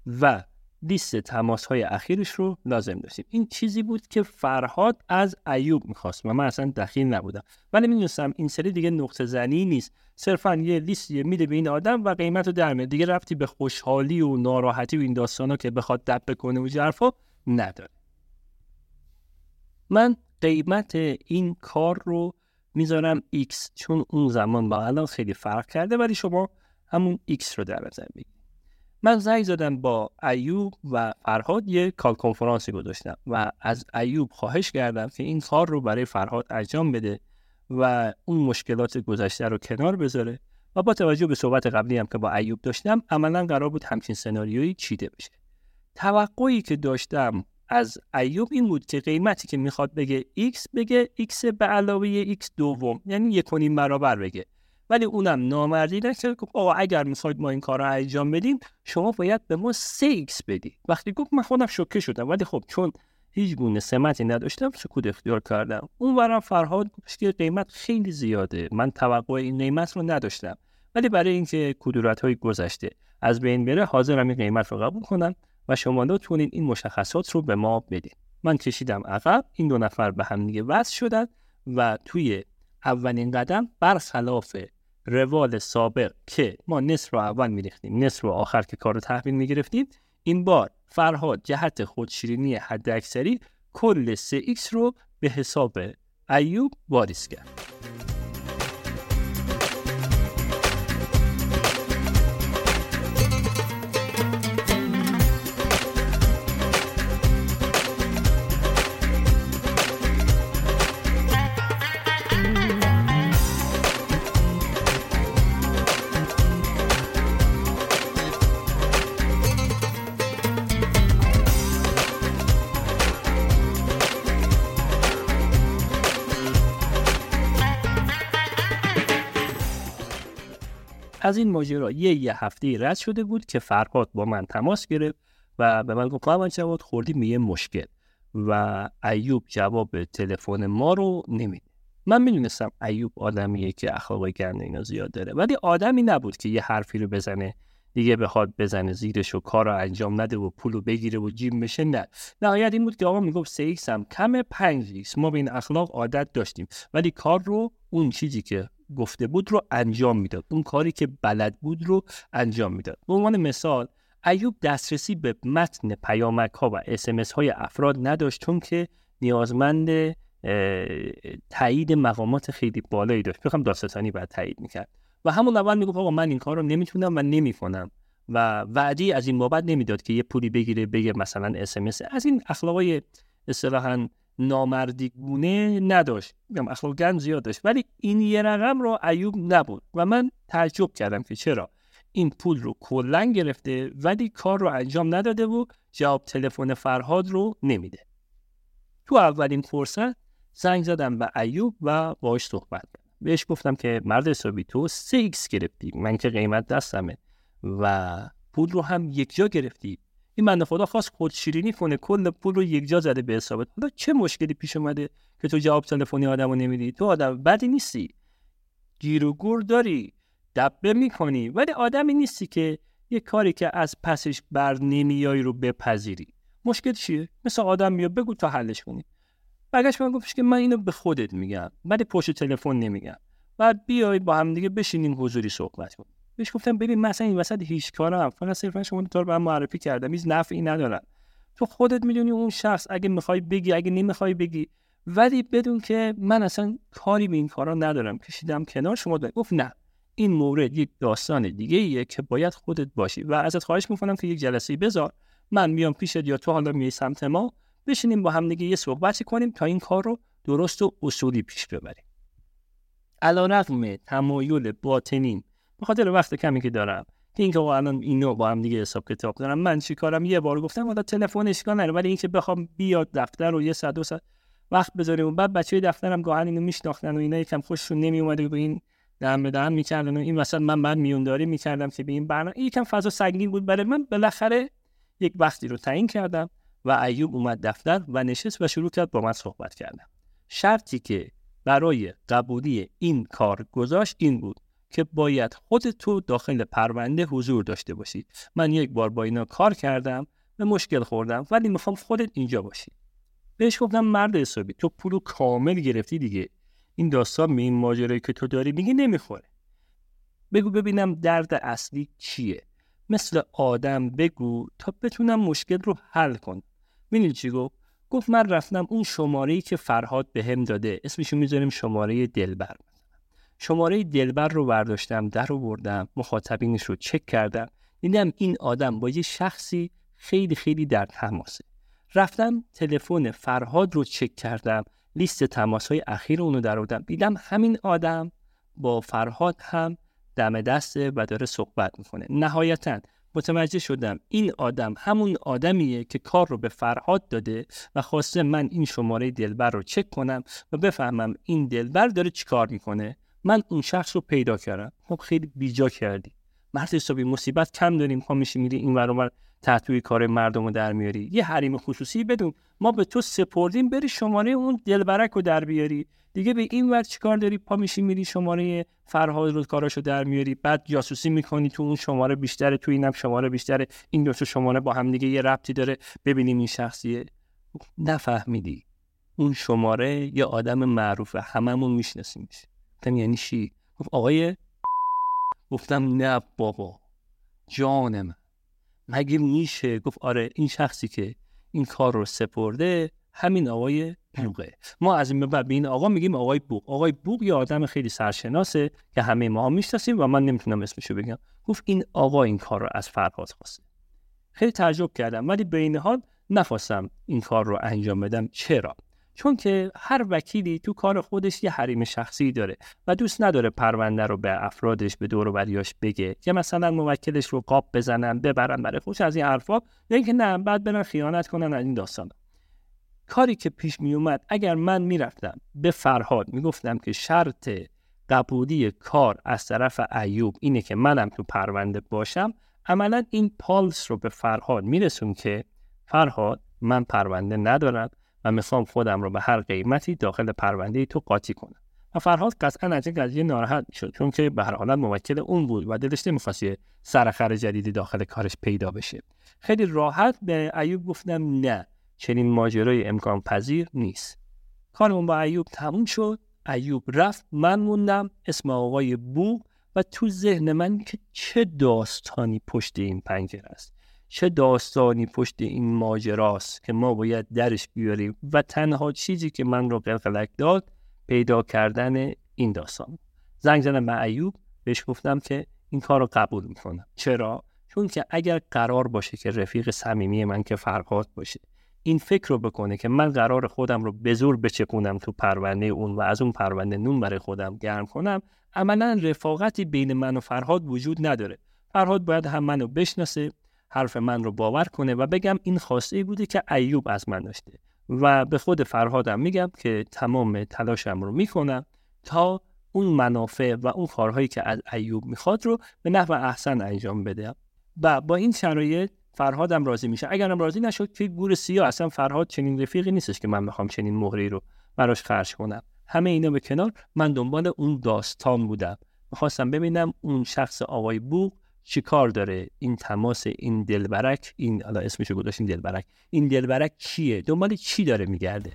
و لیست تماس‌های اخیرش رو لازم داشتیم. این چیزی بود که فرهاد از ایوب می‌خواست و من اصلا دخیل نبودم، ولی می‌دونستم این سری دیگه نقطه زنی نیست، صرفاً یه لیستی میده به این آدم و قیمت رو در میاره، دیگه ربطی به خوشحالی و ناراحتی و این داستانا که بخواد دب بکنه و جرفا نداره. من قیمت این کار رو میذارم X، چون اون زمان با الان خیلی فرق کرده، ولی شما همون X رو در نظر بگیرید. من زنگ زدم با ایوب و فرهاد یه کال کنفرانسی گذاشتم و از ایوب خواهش کردم که این کار رو برای فرهاد انجام بده و اون مشکلات گذشته رو کنار بذاره و با توجه به صحبت قبلی هم که با ایوب داشتم عملاً قرار بود همچین سناریویی چیده بشه. توقعی که داشتم از ایوب این بود که قیمتی که میخواد بگه X بگه X به علاوه X دوم، یعنی یک و نیم برابر بگه، ولی اونم نامردی نکرد. گفت آقا اگر میخواید ما این کار رو انجام بدیم شما باید به ما سه ایکس بدی. وقتی گفت من خودم شوکه شدم، ولی خب چون هیچ گونه سمتی نداشتم سکوت اختیار کردم. اون برام فرهاد گفت که قیمت خیلی زیاده، من توقع این قیمت رو نداشتم، ولی برای اینکه کدورت‌های گذشته از بین بره حاضرم این قیمت رو قبول کنم و شما لطف کنید این مشخصات رو به ما بدید. من کشیدم عقب، این دو نفر به هم دیگه وصل شدن و توی اولین قدم برخلاف روال سابق که ما نصف رو اول می‌ریختیم نصف رو آخر که کارو تحویل می‌گرفتیم، این بار فرهاد جهت خودشیرینی حد اکثری کل سه ایکس رو به حساب ایوب واریز کرد. از این ماجرا یه یه هفته رد شده بود که فرهاد با من تماس گرفت و به من گفت من جواد خوردیم به یه مشکل و ایوب جواب تلفن ما رو نمیده. من میدونستم ایوب آدمیه که اخلاق گند اینا زیاد داره، ولی آدمی نبود که یه حرفی رو بزنه دیگه بخواد بزنه زیرش و کار رو انجام نده و پولو بگیره و جیم بشه. نه، نهایت این بود که آقا میگفت سه ایکس هم کمه، پنج ایکس. ما به این اخلاق عادت داشتیم، ولی کار رو اون چیزی که گفته بود رو انجام میداد، اون کاری که بلد بود رو انجام میداد. به عنوان مثال ایوب دسترسی به متن پیامک ها و اس ام اس های افراد نداشت چون که نیازمند تایید مقامات خیلی بالایی داشت. بخوام دادستانی بعد تایید میکرد و همون اول میگفت آقا من این کار رو نمیتونم و نمیکنم و وعدی از این بابت نمیداد که یه پولی بگیره بگه مثلا اس ام اس. از این اخلاقای اصطلاحاً نامردیگونه نداشت، میگم اخلاق گند زیاد داشت، ولی این یه رقم رو ایوب نبود و من تعجب کردم که چرا این پول رو کلاً گرفته ولی کار رو انجام نداده و جواب تلفن فرهاد رو نمیده. تو اولین فرصت زنگ زدم به ایوب و باهاش صحبت کردم. بهش گفتم که مرد حسابی تو سه ایکس گرفتی، من که قیمت دستمه و پول رو هم یک جا گرفتی. این بنده خدا خواست خود شیرینی کنه، کل پول رو یک جا زده به حسابت. حالا چه مشکلی پیش اومده که تو جواب تلفنی آدمو نمیدی؟ تو آدم بدی نیستی، گیر و گور داری، دبه میکنی، ولی آدمی نیستی که یه کاری که از پسش بر نمیای رو بپذیری. مشکل چیه؟ مثل آدم بیا بگو تا حلش کنی. برگشت من گفتش که من اینو به خودت میگم ولی پشت تلفن نمیگم. بعد بیای با هم دیگه بشینیم حضوری صحبت کنیم. بهش گفتم ببین مثلا این وسط هیچ کارم فقط صرفا شما تو رو به معرفی کردم، هیچ نفعی ندارن. تو خودت میدونی اون شخص اگه میخوای بگی اگه نمیخوای بگی، ولی بدون که من اصلا کاری به این کارا ندارم. کشیدم کنار. شما داری. گفت نه این مورد یک داستان دیگه ایه که باید خودت باشی و ازت خواهش میکنم که یک جلسه بذار، من میام پیشت یا تو حالا میای سمت ما، بشینیم با هم دیگه یه صحبتی کنیم تا این کار رو درست و اصولی پیش ببریم. علیرغم تمایل باطنیم به خاطر وقت کمی که دارم که اینکه الان اینو با هم دیگه حساب کتاب دارم، من چی کارم یه بار گفتم حالا تلفن اشکال نداره، ولی اینکه بخوام بیاد دفتر رو یه ساعت دو ساعت وقت بذاریم و بعد بچه‌ی دفترم گاهن اینو میشناختن و اینا یکم خوششون نمی اومده به این دم به دم میکردن و این وسط من بعد میونداری میکردم که به این برنامه یکم فضا سنگین بود برای من. بالاخره یک وقتی رو تعیین کردم و ایوب اومد دفتر و نشست و شروع کرد با من صحبت کردن. شرطی که برای قبولی این کار گذاشت این بود که باید خودت تو داخل پرونده حضور داشته باشی. من یک بار با اینا کار کردم و مشکل خوردم ولی میخوام خودت اینجا باشی. بهش گفتم مرد حسابی تو پولو کامل گرفتی دیگه، این داستان به این ماجرایی که تو داری میگی نمیخوره. بگو ببینم درد اصلی چیه، مثل آدم بگو تا بتونم مشکل رو حل کنم. میدونی چی گفت؟ گفت من رفتم اون شماره‌ای که فرهاد بهم داده، اسمشو میذاریم شماره دلبر، شماره دلبر رو برداشتم در آوردم، مخاطبینش رو چک کردم، دیدم این آدم با یه شخصی خیلی خیلی در تماسه. رفتم تلفن فرهاد رو چک کردم، لیست تماس‌های اخیر اونو در آوردم، دیدم همین آدم با فرهاد هم دم دسته و داره صحبت میکنه. نهایتاً متوجه شدم این آدم همون آدمیه که کار رو به فرهاد داده و خواسته من این شماره دلبر رو چک کنم و بفهمم این دلبر داره چی کار میکنه. من اون شخص رو پیدا کردم. خب خیلی بیجا کردی مرد حسابی، مصیبت کم داریم، پا میشی میری این ور اون ور تحتوی کار مردم رو در میاری. یه حریم خصوصی بدون، ما به تو سپردیم بری شماره اون دلبرک رو در بیاری دیگه. به این ور چیکار داری؟ پا میشی میری شماره فرهاد رو کاراشو در میاری، بعد جاسوسی میکنی تو اون شماره بیشتره، تو اینم شماره بیشتره، این دو تا شماره با هم دیگه یه ربطی داره، ببینیم این شخصیه. نفهمیدی اون شماره یه آدم معروفه، هممون میشناسیمش. گفتم یعنی چی؟ گفت آقای گفتم نه بابا جان من مگه میشه؟ گفت آره این شخصی که این کار رو سپرده همین آقای بوقه. ما از این به بعد به این آقا میگیم آقای بوق. آقای بوق یه آدم خیلی سرشناسه که همه ما هم میشناسیم و من نمیتونم اسمشو بگم. گفت این آقا این کار رو از فرهاد خواسته. خیلی تعجب کردم ولی به این حال نخواستم این کار رو انجام بدم. چرا؟ چون که هر وکیلی تو کار خودش یه حریم شخصی داره و دوست نداره پرونده رو به افرادش به دور و بریاش بگه که مثلا موکلش رو قاب بزنن ببرن برای خودش از این حرفا، یا اینکه نه بعد برن خیانت کنن از این داستانا. کاری که پیش می اومد اگر من میرفتم به فرهاد میگفتم که شرط قبولی کار از طرف ایوب اینه که منم تو پرونده باشم، عملا این پالس رو به فرهاد میرسون که فرهاد من پرونده ندارم و میخوام خودم رو به هر قیمتی داخل پرونده تو قاطی کنم. و فرهاد قطعا از این قضیه ناراحت میشد چون که به هر حالت موکل اون بود و دلش نمیخواست یه سرخر جدیدی داخل کارش پیدا بشه. خیلی راحت به ایوب گفتم نه، چنین ماجرای امکان پذیر نیست. کارمون با ایوب تموم شد. ایوب رفت، من موندم، اسم آقای بوق و تو ذهن من که چه داستانی پشت این پنجره است. چه داستانی پشت این ماجراست که ما باید درش بیاریم و تنها چیزی که من رو قلقلک داد پیدا کردن این داستان. زنگ زدم به ایوب، بهش گفتم که این کار رو قبول میکنم. چرا؟ چون که اگر قرار باشه که رفیق صمیمی من که فرهاد باشه این فکر رو بکنه که من قرار خودم رو به زور بچپونم تو پرونده اون و از اون پرونده نون برای خودم گرم کنم، عملاً رفاقتی بین من و فرهاد وجود نداره. فرهاد باید هم منو بشناسه، حرف من رو باور کنه و بگم این خواسته بوده که ایوب از من داشته و به خود فرهادم میگم که تمام تلاشم رو میکنم تا اون منافع و اون کارهایی که از ایوب میخواد رو به نحو احسن انجام بده و با این شرایط فرهادم راضی میشه. اگرم راضی نشد که گور سیاه، اصلا فرهاد چنین رفیقی نیستش که من بخوام چنین مهری رو براش خرج کنم. همه اینا به کنار، من دنبال اون داستان بودم، میخواستم ببینم اون شخص آقای بوق چی کار داره، این تماس، این دلبرک، این حالا اسمشو گذاشتیم دلبرک، این دلبرک کیه، دنبال چی داره میگرده.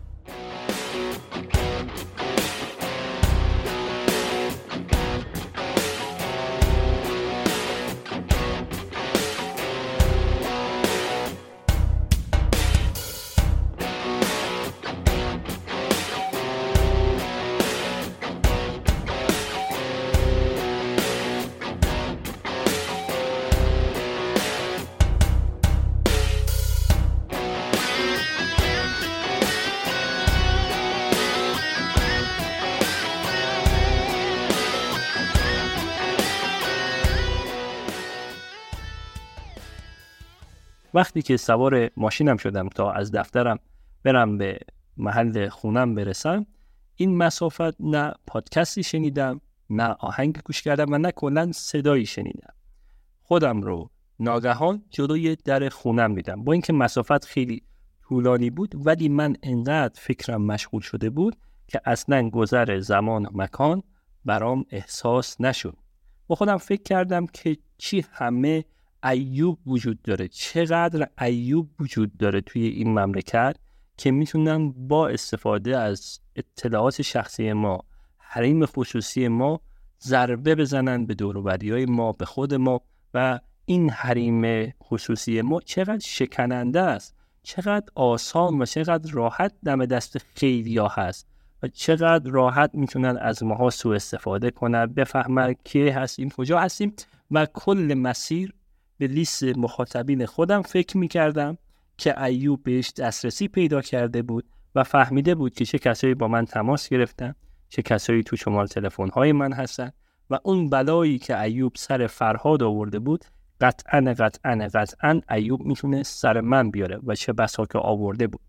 وقتی که سوار ماشینم شدم تا از دفترم برم به محل خونم برسم، این مسافت نه پادکستی شنیدم، نه آهنگ گوش کردم و نه کلاً صدایی شنیدم. خودم رو ناگهان جلوی در خونم دیدم. با اینکه مسافت خیلی طولانی بود ولی من انقدر فکرم مشغول شده بود که اصلاً گذر زمان و مکان برام احساس نشد. با خودم فکر کردم که چی همه ایوب وجود داره، چقدر ایوب وجود داره توی این مملکت که میتونن با استفاده از اطلاعات شخصی ما، حریم خصوصی ما، ضربه بزنن به دور و بریای ما، به خود ما. و این حریم خصوصی ما چقدر شکننده است، چقدر آسان و چقدر راحت دم دست خیلیا هست و چقدر راحت میتونن از ماها سوء استفاده کنن، بفهمن کی هستیم، کجا هستیم. و کل مسیر به لیست مخاطبین خودم فکر میکردم که ایوب بهش دسترسی پیدا کرده بود و فهمیده بود که چه کسایی با من تماس گرفتن، چه کسایی تو شماره تلفن‌های من هستن و اون بلایی که ایوب سر فرهاد آورده بود قطعاً قطعاً قطعاً ایوب میتونه سر من بیاره و چه بسا که آورده بود.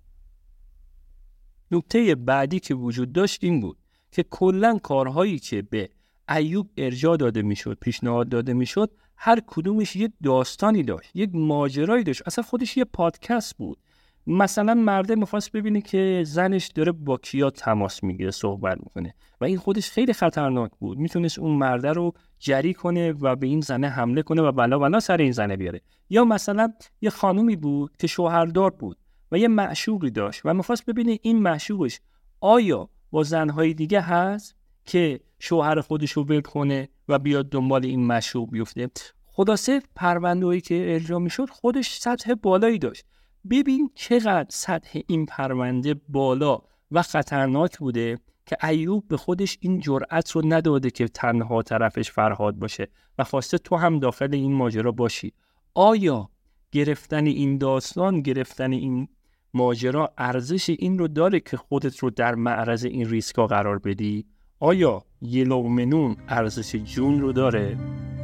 نکته بعدی که وجود داشت این بود که کلاً کارهایی که به ایوب ارجاع داده میشد، پیشنهاد داده میشد، هر کدومش یک داستانی داشت، یک ماجرایی داشت، اصلا خودش یه پادکست بود. مثلا مرده می‌خواست ببینه که زنش داره با کیا تماس میگیره، صحبت میکنه و این خودش خیلی خطرناک بود، میتونست اون مرده رو جری کنه و به این زنه حمله کنه و بلا بلا سر این زنه بیاره. یا مثلا یه خانومی بود که شوهردار بود و یه معشوقی داشت و می‌خواست ببینه این معشوقش آیا با زنهای دیگه هست که شوهر خودش رو ول کنه و بیاد دنبال این معشوق بیفته. خلاصه پرونده‌ای که ارجاع میشد خودش سطح بالایی داشت. ببین چقدر سطح این پرونده بالا و خطرناک بوده که ایوب به خودش این جرأت رو نداده که تنها طرفش فرهاد باشه و خواسته تو هم داخل این ماجرا باشی. آیا گرفتن این داستان، گرفتن این ماجرا ارزش این رو داره که خودت رو در معرض این ریسکا قرار بدی؟ آیا یه لقمه نون ارزش جون رو داره؟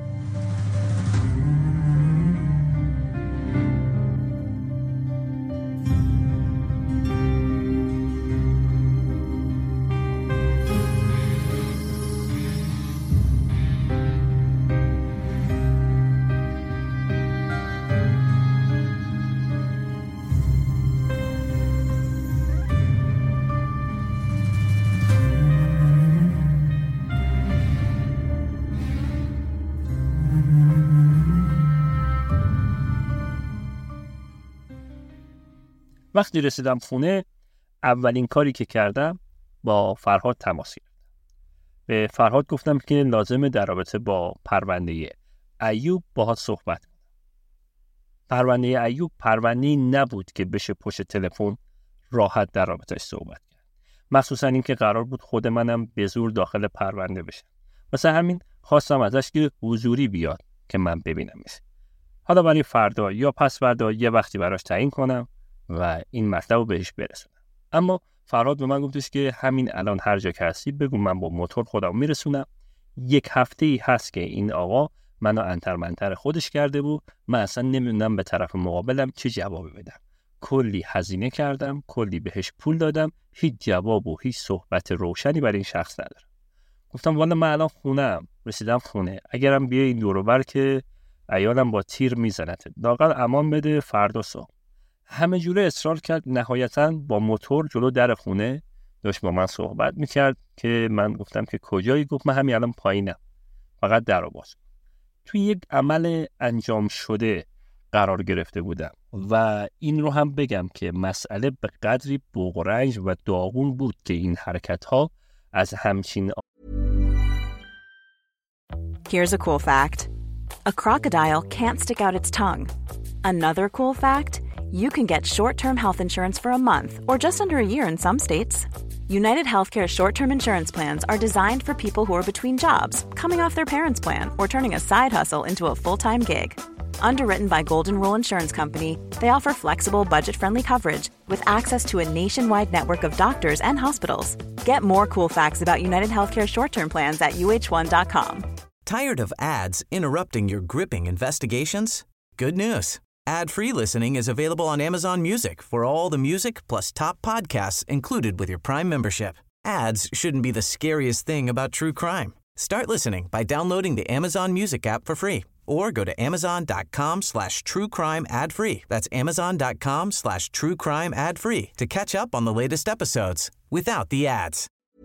وقتی رسیدم خونه اولین کاری که کردم با فرهاد تماس گرفتم. به فرهاد گفتم که لازمه در رابطه با پرونده ایوب باهات صحبت کنم. پرونده ایوب پرونده نبود که بشه پشت تلفن راحت در رابطش صحبت کرد. مخصوصا این که قرار بود خود منم به زور داخل پرونده بشم. واسه همین خواستم ازش که حضوری بیاد که من ببینمش. حالا برای فردا یا پس فردا یه وقتی براش تعیین کنم و این مطلب رو بهش برسونم. اما فرهاد به من گفتش که همین الان هر جا که هستی بگو من با موتور خودم میرسونم. یک هفته ای هست که این آقا منو انتر منتر خودش کرده بود. من اصلا نمیدونم به طرف مقابلم چه جوابی بدم. کلی هزینه کردم، کلی بهش پول دادم، هیچ جواب و هیچ صحبت روشنی برای این شخص ندارم. گفتم والا من الان خونم، رسیدم خونه، اگرم بیای این دور و بر که عیالم با تیر میزنت، لااقل امان بده فردا صبح. همه جوره اصرار کرد. نهایتاً با موتور جلو در خونه داشت با من صحبت میکرد که من گفتم که کجایی؟ گفت من همین الان پایینم، فقط در رو باز. توی یک عمل انجام شده قرار گرفته بودم و این رو هم بگم که مسئله به قدری بوق و رنج و داغون بود که این حرکت ها از همچین. Here's a cool fact. A crocodile can't stick out its tongue. Another cool fact, you can get short-term health insurance for a month or just under a year in some states. United Healthcare short-term insurance plans are designed for people who are between jobs, coming off their parents' plan, or turning a side hustle into a full-time gig. Underwritten by Golden Rule Insurance Company, they offer flexible, budget-friendly coverage with access to a nationwide network of doctors and hospitals. Get more cool facts about United Healthcare short-term plans at U H one dot com. Tired of ads interrupting your gripping investigations? Good news. Ad-free listening is available on Amazon Music for all the music plus top podcasts included with your Prime membership. Ads shouldn't be the scariest thing about true crime. Start listening by downloading the Amazon Music app for free or go to amazon.com slash true crime ad free. That's amazon.com slash true crime ad free to catch up on the latest episodes without the ads.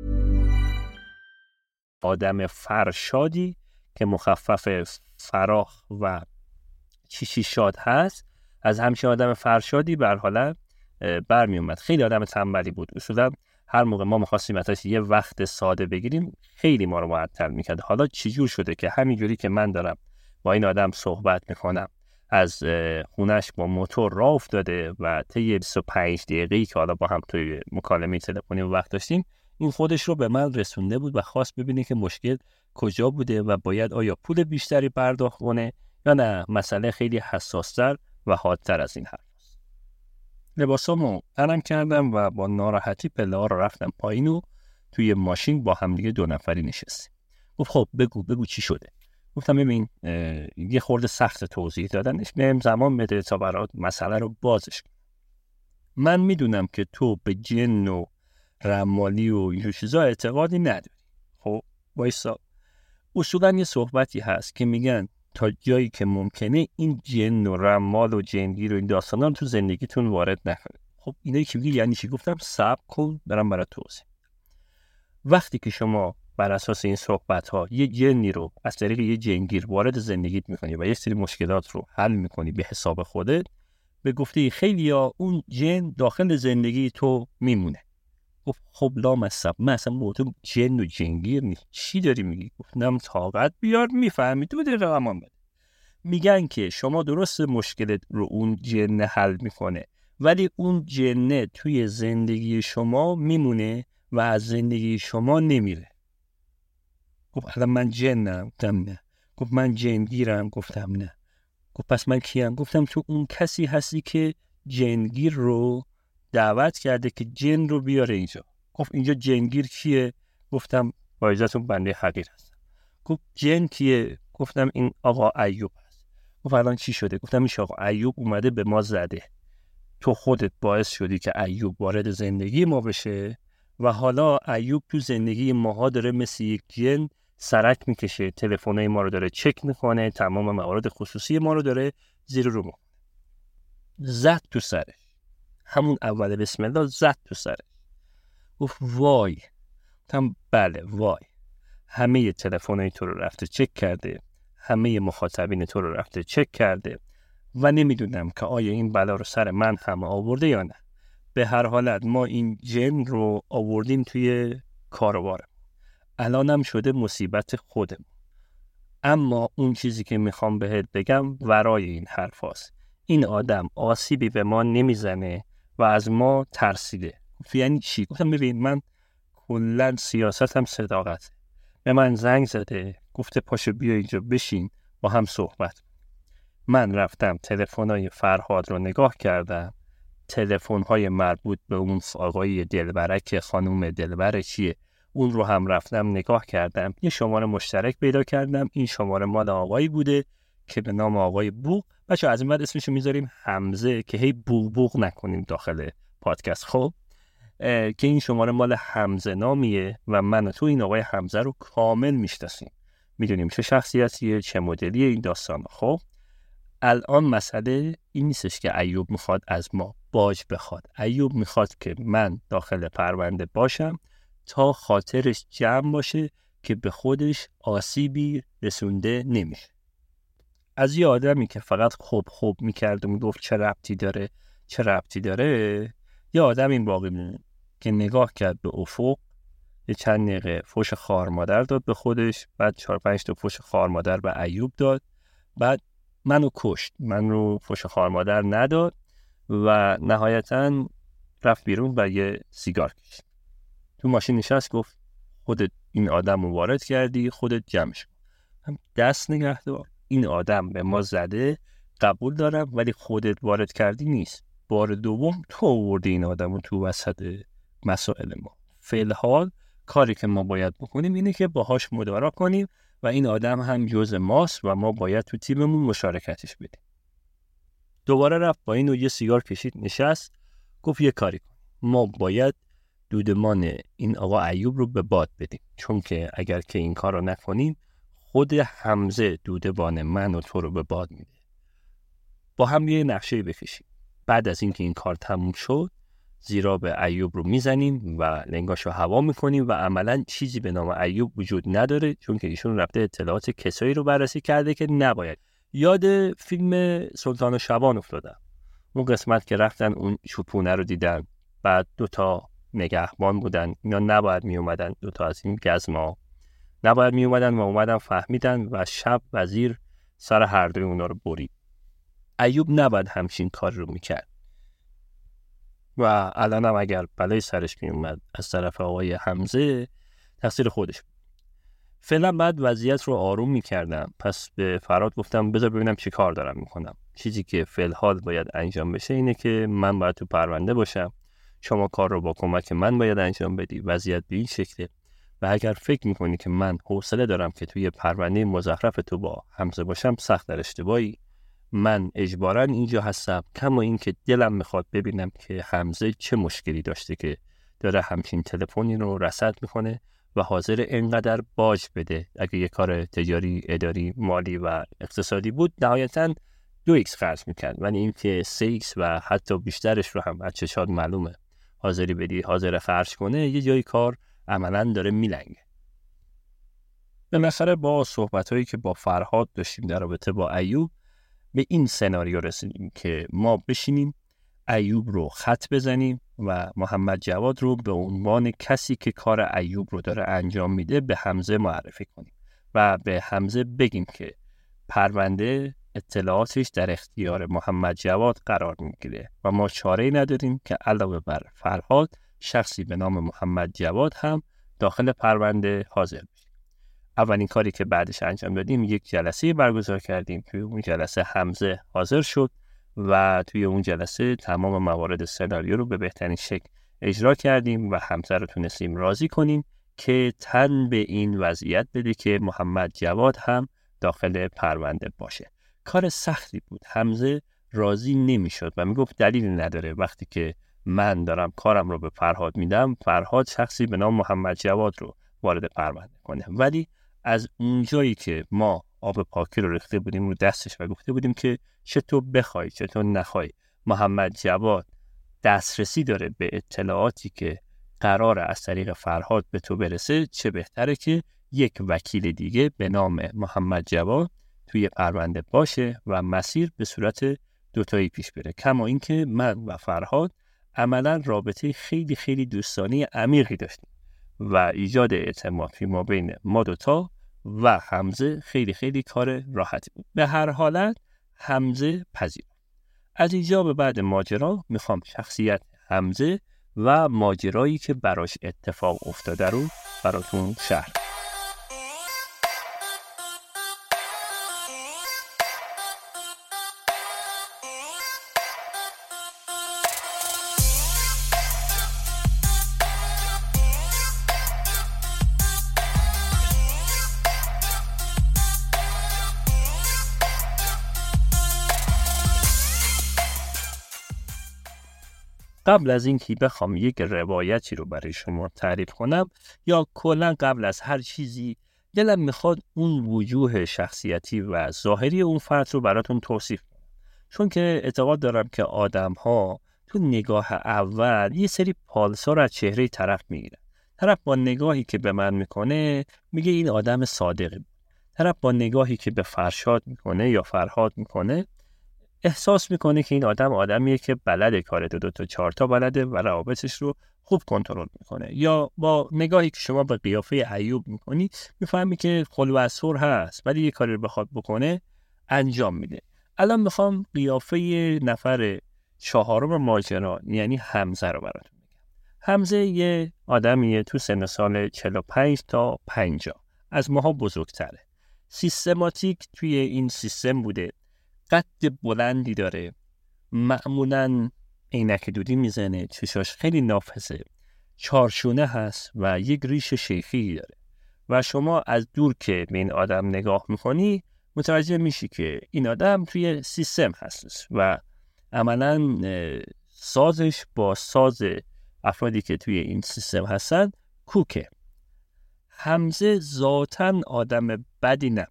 آدم فرشادی که مخفف فراخ و چیشی شاد هست، از همچین آدم فرشادی بر حالت برمی اومد. خیلی آدم تنبلی بود. اصولا هر موقع ما می‌خواستیم ازش یه وقت ساده بگیریم خیلی ما رو معطل می‌کرد. حالا چجور شده که همینجوری که من دارم با این آدم صحبت می‌کنم از خونش با موتور راه افتاده و طی بیست و پنج دقیقه‌ای که حالا با هم توی مکالمه تلفنی وقت داشتیم، این خودش رو به من رسونده بود و خواست ببینه که مشکل کجا بوده و باید آیا پول بیشتری پرداخت کنه یا نه مسئله خیلی حساس‌تر و حادتر از این حرف است. لباسامو تنم کردم و با ناراحتی پله‌ها رو رفتم پایین و توی ماشین با هم دیگه دو نفری نشستیم. گفت خب بگو بگو چی شده؟ گفتم ببین یه خورده سخت توضیح دادنش، بهم زمان بده تا برات مسئله رو بازش کنم. من میدونم که تو به جن و رمالی و این چیزا اعتقادی نداری. خب وایسا، اصولا یه صحبتی هست که میگن تا جایی که ممکنه این جن و رمال و جنگیر و این داستانا رو تو زندگیتون وارد نکنید. خب اینایی که میگی یعنی چی؟ گفتم صبر کن برام برات توضیح. وقتی که شما بر اساس این صحبت ها یه جنی رو از طریق یه جنگیر وارد زندگیت میکنی و یه سری مشکلات رو حل میکنی به حساب خودت، به گفته خیلیا اون جن داخل زندگی تو میمونه. گفت خب لامصب من اصلا موضوع جن و جنگیر نیست، چی داری میگی؟ گفتم طاقت بیار میفهمی تو بده رمان بده. میگن که شما درست مشکلت رو اون جن حل میکنه ولی اون جن توی زندگی شما میمونه و از زندگی شما نمیره. گفت الان من جنم؟ گفتم نه. گفت من جنگیرم؟ گفتم نه. گفت پس من کیم؟ گفتم تو اون کسی هستی که جنگیر رو دعوت کرده که جن رو بیاره اینجا. گفت اینجا جنگیر کیه؟ گفتم با اجازهتون بنده حقیر هستم. گفت جن کیه؟ گفتم این آقا ایوب هست. گفت الان چی شده؟ گفتم این آقا ایوب اومده به ما زده، تو خودت باعث شدی که ایوب وارد زندگی ما بشه و حالا ایوب تو زندگی ماها داره مثل یک جن سرک میکشه، تلفن‌های ما رو داره چک میکنه، تمام موارد خصوصی ما رو داره زیر رو میکنه. زد تو سرش، همون اول بسم الله زد تو سرش. گفت وای. گفتم بله وای، همه تلفن‌های تو رو رفته چک کرده، همه مخاطبین تو رو رفته چک کرده و نمیدونم که آیا این بلا رو سر من هم آورده یا نه. به هر حالت ما این جن رو آوردیم توی کاروبارم، الانم شده مصیبت خودم. اما اون چیزی که میخوام بهت بگم ورای این حرف هست. این آدم آسیبی به ما نمیزنه و از ما ترسیده. یعنی چی؟ گفتم ببین من کلا سیاستم صداقته. به من زنگ زده گفته پاشو بیا اینجا بشین با هم صحبت. من رفتم تلفن‌های فرهاد رو نگاه کردم، تلفن‌های مربوط به اون آقای دلبرک خانم دلبر چیه اون رو هم رفتم نگاه کردم. یه شماره مشترک پیدا کردم. این شماره مال آقایی بوده که به نام آقای بوق. بچه از این بعد اسمشو میذاریم حمزه که هی بوق بوق نکنیم داخل پادکست. خب که این شماره مال حمزه نامیه و من و تو این آقای حمزه رو کامل میشناسیم، میدونیم چه شخصیتیه، چه مدلیه این داستان. خب الان مسئله این نیستش که ایوب میخواد از ما باج بخواد. ایوب میخواد که من داخل پرونده باشم تا خاطرش جمع باشه که به خودش آسیبی رسونده نمیشه. از یه آدمی که فقط خوب خوب میکرد و میگفت چه ربطی داره چه ربطی داره، یه آدم این باقی مون که نگاه کرد به افق، یه چند دقیقه فوش خار مادر داد به خودش، بعد چهار پنج تا فوش خار مادر به ایوب داد، بعد منو کشت. من رو فوش خار مادر نداد و نهایتاً رفت بیرون و یه سیگار کشید. تو ماشین نشست گفت خودت این آدم رو وارد کردی، خودت جمعش کن. هم دست نگه دار، این آدم به ما زده، قبول دارم، ولی خودت وارد کردی نیست. بار دوم تو آوردی این آدم رو تو وسط مسائل ما. فعلحال کاری که ما باید بکنیم اینه که باهاش مدارا کنیم و این آدم هم جز ماست و ما باید تو تیممون مشارکتش بدیم. دوباره رفت با اینو یه سیگار کشید، نشست گفت یه کاری کن، ما باید دودمان این آقا ایوب رو به باد بدیم، چون که اگر که این کار رو نکنیم خود حمزه دودبان من و تو رو به باد میده. با هم یه نقشه بکشیم. بعد از اینکه این کار تموم شد زیرا به ایوب رو میزنیم و لنگاشو هوا میکنیم و عملا چیزی به نام ایوب وجود نداره، چون که ایشون رفته اطلاعات کسایی رو بررسی کرده که نباید. یاد فیلم سلطان و شبان افتادم، اون قسمت که رفتن اون چوپونه رو دیدن، بعد دوتا نگهبان بودن، اینا نباید می اومدن، دوتا از این گزما نباید می اومدن و اومدن فهمیدن و شب وزیر سر هر دوی اونا رو برید. ایوب نباید همچین کار رو میکرد و الان هم اگر بلای سرش می اومد از طرف آقای حمزه تقصیر خودش بود. فعلا بعد وضعیت رو آروم میکردم. پس به فراد گفتم بذار ببینم چی کار دارم میکنم. چیزی که فعلحال باید انجام بشه اینه که من باید تو پرونده باشم، شما کار رو با کمک من باید انجام بدی. وضعیت به این شکله و اگر فکر میکنی که من حوصله دارم که توی پرونده مزخرف تو با حمزه باشم، سخت در اشتباهی. من اجباراً اینجا هستم، کما این که دلم میخواد ببینم که حمزه چه مشکلی داشته که داره همچین تلفنی رو رصد میکنه و حاضر اینقدر باج بده. اگه یه کار تجاری، اداری، مالی و اقتصادی بود نهایتاً دو ایکس خرج میکرد، ولی این که سه ایکس و حتی بیشترش رو هم از چشات معلومه حاضری بدی، حاضر خرج کنه، یه جای کار عملاً داره میلنگه. بالاخره با صحبت‌هایی که با فرهاد داشتیم در رابطه با ایوب به این سناریو رسیدیم که ما بشینیم ایوب رو خط بزنیم و محمد جواد رو به عنوان کسی که کار ایوب رو داره انجام میده به حمزه معرفی کنیم و به حمزه بگیم که پرونده اطلاعاتش در اختیار محمد جواد قرار میگیره و ما چاره‌ای نداریم که علاوه بر فرهاد شخصی به نام محمد جواد هم داخل پرونده حاضر بشه. اولین کاری که بعدش انجام دادیم یک جلسه برگزار کردیم. توی اون جلسه حمزه حاضر شد و توی اون جلسه تمام موارد سناریو رو به بهترین شکل اجرا کردیم و حمزه رو تونستیم راضی کنیم که تن به این وضعیت بده که محمد جواد هم داخل پرونده باشه. کار سختی بود. حمزه راضی نمیشد و میگفت دلیلی نداره وقتی که من دارم کارم رو به فرهاد میدم، فرهاد شخصی به نام محمد جواد رو وارد پرونده کنه. ولی از اونجایی که ما آب پاکی رو ریخته بودیم رو دستش و گفته بودیم که چه تو بخوای چه تو نخوای محمد جواد دسترسی داره به اطلاعاتی که قراره از طریق فرهاد به تو برسه، چه بهتره که یک وکیل دیگه به نام محمد جواد توی پرونده باشه و مسیر به صورت دوتایی پیش بره. کما اینکه من و فرهاد عملا رابطه خیلی خیلی دوستانه عمیقی داشتیم و ایجاد اعتماد ما بین ما دوتا و حمزه خیلی خیلی کار راحتی بود. به هر حالت حمزه پذیرفت. از اینجا به بعد ماجرا میخوام شخصیت حمزه و ماجرایی که براش اتفاق افتاده رو براتون شرح بدم. قبل از اینکه بخوام یک روایتی رو برای شما تعریف کنم یا کلا قبل از هر چیزی دلم میخواد اون وجوه شخصیتی و ظاهری اون فرد رو براتون توصیف کنم، چون که اعتقاد دارم که آدم‌ها تو نگاه اول یه سری پالسا رو از چهره طرف میگیرن. طرف با نگاهی که به من میکنه میگه این آدم صادقی. طرف با نگاهی که به فرشاد میکنه یا فرهاد میکنه احساس میکنه که این آدم آدمیه که بلده کار دو, دو تا چهار تا بلده و روابطش رو خوب کنترل میکنه. یا با نگاهی که شما به قیافه ایوب میکنی میفهمی که خلو اسرار هست ولی یه کاری رو بخواد بکنه انجام میده. الان میخوام قیافه نفر چهارم ماجرا یعنی حمزه رو براتون میگم. حمزه یه آدمیه تو سن سال چهل و پنج تا پنجاه، از ماها بزرگتره. سیستماتیک توی این سیستم بوده، قد بلندی داره، معمولاً عینک دودی میزنه، چشاش خیلی نافذه، چارشونه هست و یک ریش شیخی داره و شما از دور که به این آدم نگاه میکنی متوجه میشی که این آدم توی سیستم هست و عملاً سازش با ساز افرادی که توی این سیستم هستن کوکه. حمزه ذاتاً آدم بدی نه،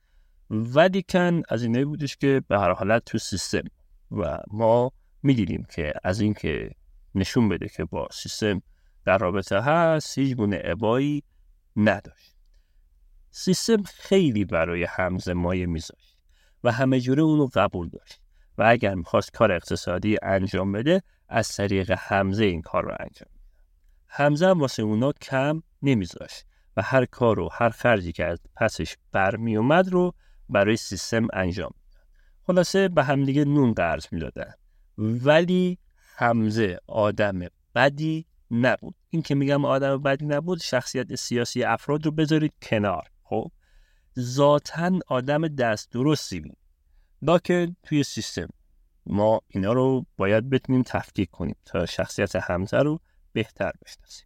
ولی کن از اینایی بودش که به هر حالت تو سیستم و ما میدیدیم که از این که نشون بده که با سیستم در رابطه هست هیچ گونه ابایی نداشت. سیستم خیلی برای حمزه مایه میذاشت و همه جوره اونو قبول داشت و اگر میخواست کار اقتصادی انجام بده از طریق حمزه این کار رو انجام بده. حمزه هم واسه اونا کم نمیذاشت و هر کار و هر خرجی که از پسش برمی اومد رو برای سیستم انجام میدن. خلاصه به همدیگه نون قرض میدادن، ولی حمزه آدم بدی نبود. این که میگم آدم بدی نبود، شخصیت سیاسی افراد رو بذارید کنار. خب ذاتاً آدم دست درستی بود، لکن توی سیستم ما اینا رو باید بتونیم تفکیک کنیم تا شخصیت حمزه رو بهتر بشناسیم.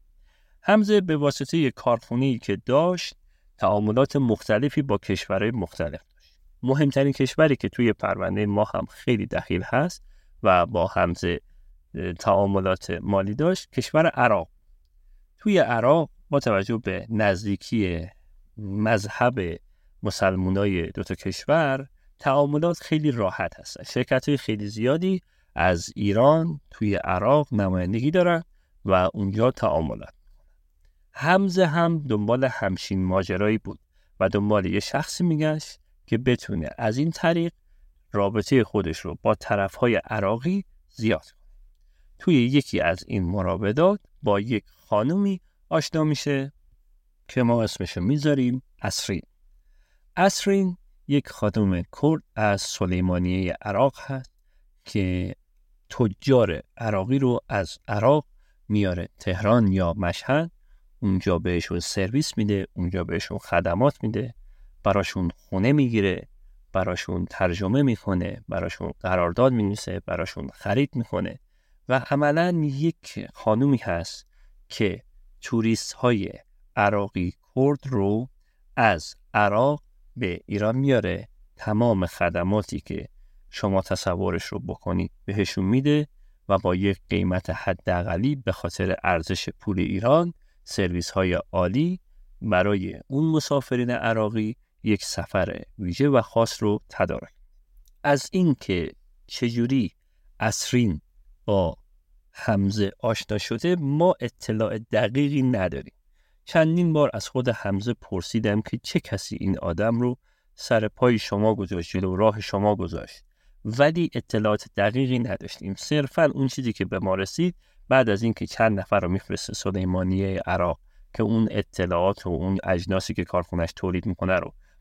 حمزه به واسطه یک کارخونه‌ای که داشت تعاملات مختلفی با کشورهای مختلف داشت. مهمترین کشوری که توی پرونده ما هم خیلی دخیل هست و با حمزه تعاملات مالی داشت کشور عراق. توی عراق با توجه به نزدیکی مذهب مسلمانای دو تا کشور تعاملات خیلی راحت هست. شرکت‌های خیلی زیادی از ایران توی عراق نمایندگی دارن و اونجا تعاملات. حمزه هم دنبال همچین ماجرایی بود و دنبال یه شخصی میگشت که بتونه از این طریق رابطه خودش رو با طرفهای عراقی زیاد کنه. توی یکی از این مراودات با یک خانومی آشنا میشه که ما اسمشو میذاریم اسرین. اسرین یک خانم کرد از سلیمانیه عراق هست که تجار عراقی رو از عراق میاره تهران یا مشهد، اونجا بهشون سرویس میده، اونجا بهشون خدمات میده، براشون خونه میگیره، براشون ترجمه میکنه، براشون قرارداد مینویسه، براشون خرید میکنه و عملاً یک خانومی هست که توریست های عراقی کرد رو از عراق به ایران میاره، تمام خدماتی که شما تصورش رو بکنید بهشون میده و با یک قیمت حداقلی به خاطر ارزش پول ایران سرویس های عالی برای اون مسافرین عراقی یک سفر ویژه و خاص رو تدارک. از این که چجوری اسرین با حمزه آشنا شده ما اطلاع دقیقی نداریم. چندین بار از خود حمزه پرسیدم که چه کسی این آدم رو سر پای شما گذاشت، جلو راه شما گذاشت، ولی اطلاعات دقیقی نداشتیم. صرفاً اون چیزی که به ما رسید بعد از این که چند نفر رو میفرسته سلیمانیه عراق که اون اطلاعات و اون اجناسی که کارخونش تولید میکنه رو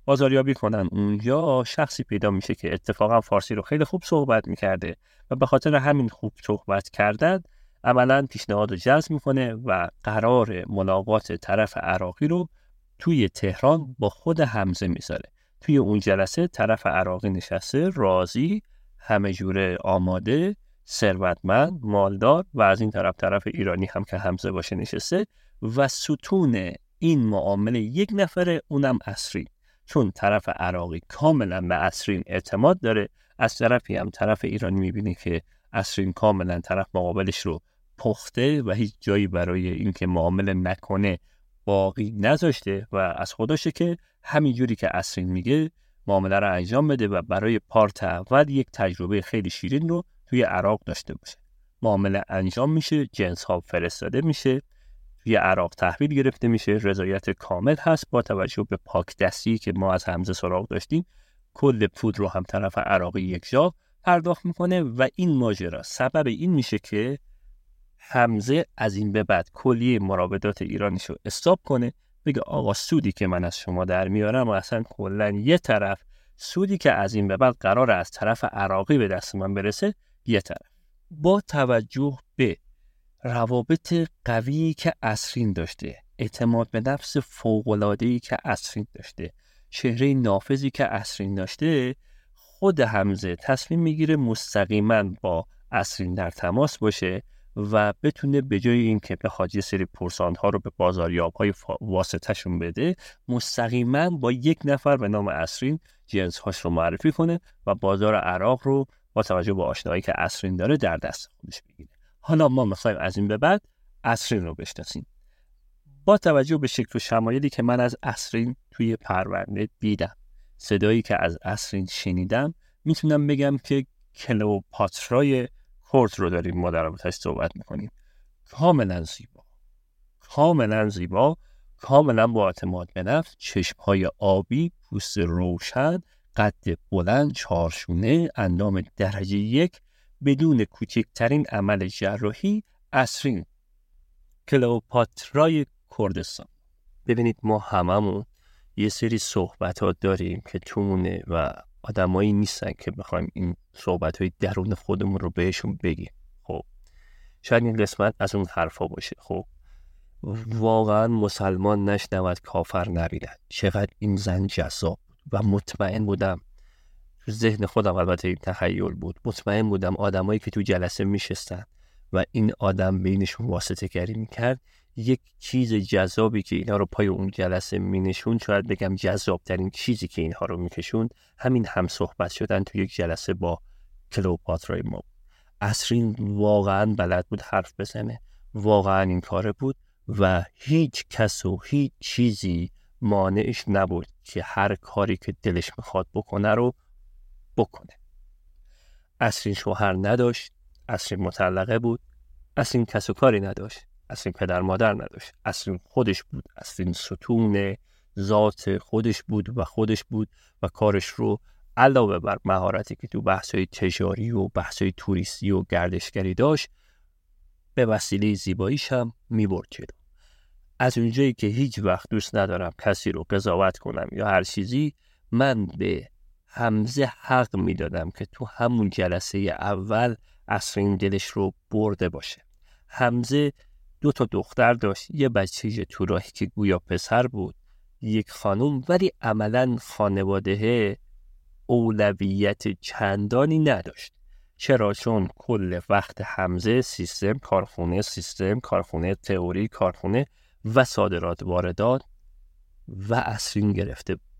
بازاریابی کنن. اونجا شخصی پیدا میشه که اتفاقا فارسی رو خیلی خوب صحبت میکرده و به خاطر همین خوب صحبت کردن عملاً پیشنهاد رو جذب میکنه و قرار ملاقات طرف عراقی رو توی تهران با خود حمزه میذاره. توی اون جلسه طرف عراقی نشسته، راضی، همه جوره آماده، ثروتمند، مالدار، و از این طرف طرف ایرانی هم که حمزه باشه نشسته و ستون این معامله یک نفره، اونم عصرین. چون طرف عراقی کاملا به عصرین اعتماد داره، از طرفی هم طرف ایرانی میبینه که عصرین کاملا طرف مقابلش رو پخته و هیچ جایی برای اینکه معامله نکنه باقی نذاشته و از خودشه که همینجوری که عصرین میگه معامله رو انجام بده و برای پارت اول یک تجربه خیلی شیرین رو توی عراق داشته باشه. معامله انجام میشه، جنس ها فرستاده میشه، توی عراق تحویل گرفته میشه، رضایت کامل هست. با توجه به پاک دستی که ما از حمزه سراغ داشتیم، کل پول رو هم طرف عراقی یک جا پرداخت میکنه و این ماجرا سبب این میشه که حمزه از این به بعد کلیه مراودات ایرانیشو استاپ کنه، بگه آقا سودی که من از شما در میارم و اصلا کلن یه طرف، سودی که از این به بعد قرار از طرف عراقی به دست من برسه یه طرف. با توجه به روابط قویی که عصرین داشته، اعتماد به نفس فوق‌العاده‌ای که عصرین داشته، چهره نافذی که عصرین داشته، خود حمزه تصمیم میگیره مستقیما با عصرین در تماس باشه و بتونه به جای این که بخواد یه سری پرساندها رو به بازاریاب‌های واسطه‌شون بده، مستقیما با یک نفر به نام عصرین جنس‌هاش رو معرفی کنه و بازار عراق رو با توجه به آشنایی که عصرین داره در دست خودش بگیره. حالا ما می‌خوایم از این به بعد عصرین رو بشناسیم. با توجه به شکل و شمایلی که من از عصرین توی پرونده دیدم، صدایی که از عصرین شنیدم، میتونم بگم که کلئوپاترای کورت رو داریم ما در رابطه‌اش صحبت میکنیم. کاملا زیبا، کاملا زیبا، کاملا با اعتماد به نفس، چشمهای آبی، پوست روشن، قد بلند، چارشونه، اندام درجه یک، بدون کوچکترین عمل جراحی. عصرین کلئوپاترای کردستان. ببینید ما هممون یه سری صحبت ها داریم که تومونه و آدمایی نیستن که بخوایم این صحبت های درون خودمون رو بهشون بگیم. خب شاید این قسمت از اون حرفا باشه. خب واقعا مسلمان نشنود کافر نریند. چقدر این زن جذاب بود و مطمئن بودم، تو ذهن خودم البته این تخیل بود، مطمئن بودم آدمایی که تو جلسه میشستن و این آدم بینشون واسطه گری میکرد، یک چیز جذابی که اینا رو پای اون جلسه مینشون، شاید بگم جذاب ترین چیزی که اینها رو میکشون، همین هم صحبت شدن تو یک جلسه با کلئوپاترای ما. عصرین واقعا بلد بود حرف بزنه، واقعا این کاره بود و هیچ کس و هیچ چیزی مانعش نبود که هر کاری که دلش میخواد بکنه رو بکنه. عصرین شوهر نداشت، عصرین مطلقه بود، عصرین کس و کاری نداشت، عصرین پدر مادر نداشت، عصرین خودش بود، عصرین ستون ذات خودش بود و خودش بود و کارش رو علاوه بر مهارتی که تو بحث‌های تجاری و بحث‌های توریستی و گردشگری داشت، به وسیله زیباییش هم می‌برد جلو. از اونجایی که هیچ وقت دوست ندارم کسی رو قضاوت کنم یا هر چیزی، من به حمزه حق میدادم که تو همون جلسه اول عصرین دلش رو برده باشه. حمزه دو تا دختر داشت، یه بچه تو راهی که گویا پسر بود، یک خانم، ولی عملاً خانواده اولویت چندانی نداشت. چرا؟ چون کل وقت حمزه سیستم کارخونه، سیستم کارخونه، تئوری کارخونه و صادرات واردات و عصرین گرفته بود.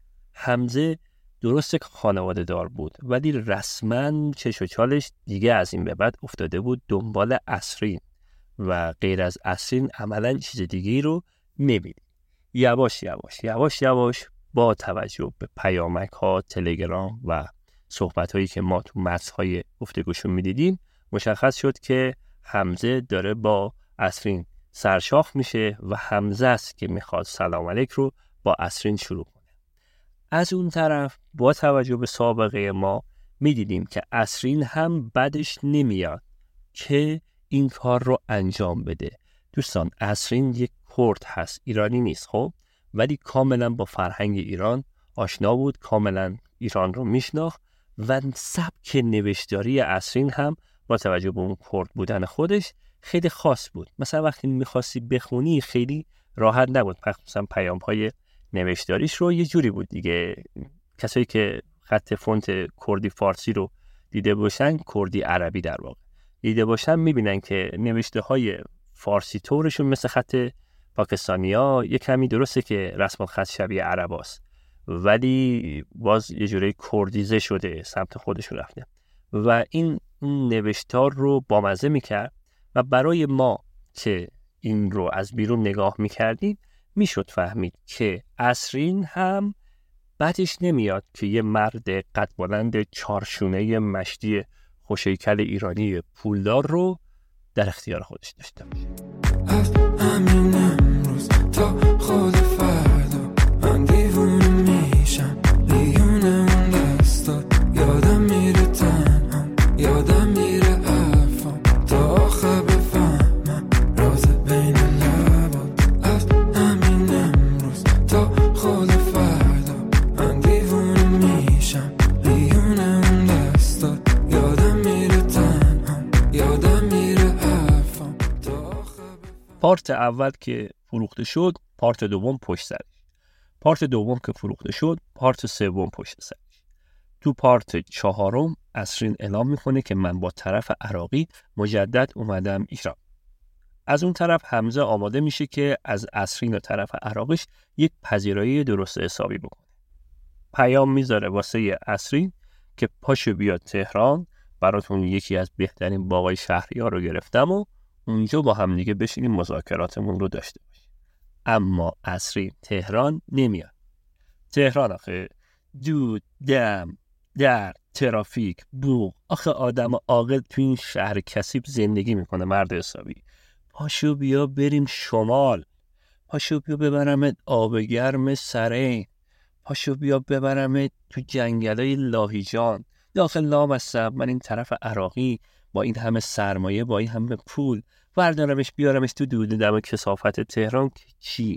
حمزه درست که خانواده دار بود ولی رسما چش و چالش دیگه از این به بعد افتاده بود دنبال عصرین و غیر از عصرین عملا چیز دیگه رو نمیدید. یواش یواش یواش یواش با توجه به پیامک ها، تلگرام و صحبت هایی که ما تو متن های گفتگوشون میدیدیم، مشخص شد که حمزه داره با عصرین سرشاخ میشه و حمزه است که میخواد سلام علیک رو با عصرین شروع کنه. از اون طرف با توجه به سابقه ما میدیدیم که عصرین هم بدش نمیاد که این کار رو انجام بده. دوستان عصرین یک کرد هست، ایرانی نیست، خب، ولی کاملا با فرهنگ ایران آشنا بود، کاملا ایران رو میشناخت و سبک نوشتاری عصرین هم با توجه به اون کرد بودن خودش خیلی خاص بود. مثلا وقتی میخواستی بخونی خیلی راحت نبود، مثلا پیام‌های نوشتاریش رو یه جوری بود دیگه. کسایی که خط فونت کردی فارسی رو دیده باشن، کردی عربی در واقع دیده باشن، میبینن که نوشته های فارسی طورشون مثل خط پاکستانیا یه کمی درسته که رسم الخط شبیه عرباست، ولی باز یه جوری کردیزه شده، سمت خودشون رفته و این نوشتار رو بامزه میکرد و برای ما که این رو از بیرون نگاه میکردیم میشد فهمید که عصرین هم بعدش نمیاد که یه مرد قد بلند چارشونه مشتی خوش‌هیکل ایرانی پولدار رو در اختیار خودش داشته باشه. از همین امروز تا خود فردا من دیوونه میشم، دیونه اون دستات یادم میره، تنها یادم میره حرفم تا آخر بفهمم راز بین لبات. از همین امروز تا خود فردا من دیوونه میشم، دیونه اون دستات یادم میره، تنها یادم میره حرفم تا آخر. پارت اول که فروخته شد، پارت دوم پشت سرش. پارت دوم که فروخته شد، پارت سوم پشت سرش. تو پارت چهارم عصرین اعلام میکنه که من با طرف عراقی مجدد اومدم ایران. از اون طرف حمزه آماده میشه که از عصرین و طرف عراقش یک پذیرایی درست حسابی بکنه. پیام میذاره واسه عصرین که پاشو بیاد تهران، براتون یکی از بهترین باغای شهریار رو گرفتم و اونجا با هم دیگه بشینیم مذاکراتمون رو داشته باشیم. اما عصرین تهران نمیاد. تهران آخه دود، دم، در، ترافیک، بوق، آخه آدم عاقل تو این شهر کثیف زندگی میکنه مرد حسابی. پاشو بیا بریم شمال، پاشو بیا ببرمت آب گرم سرین، پاشو بیا ببرمت تو جنگلای لاهیجان. داخل لامصب من این طرف عراقی با این همه سرمایه، با این همه پول بردارمش بیارمش تو دود دم کثافت تهران که چی؟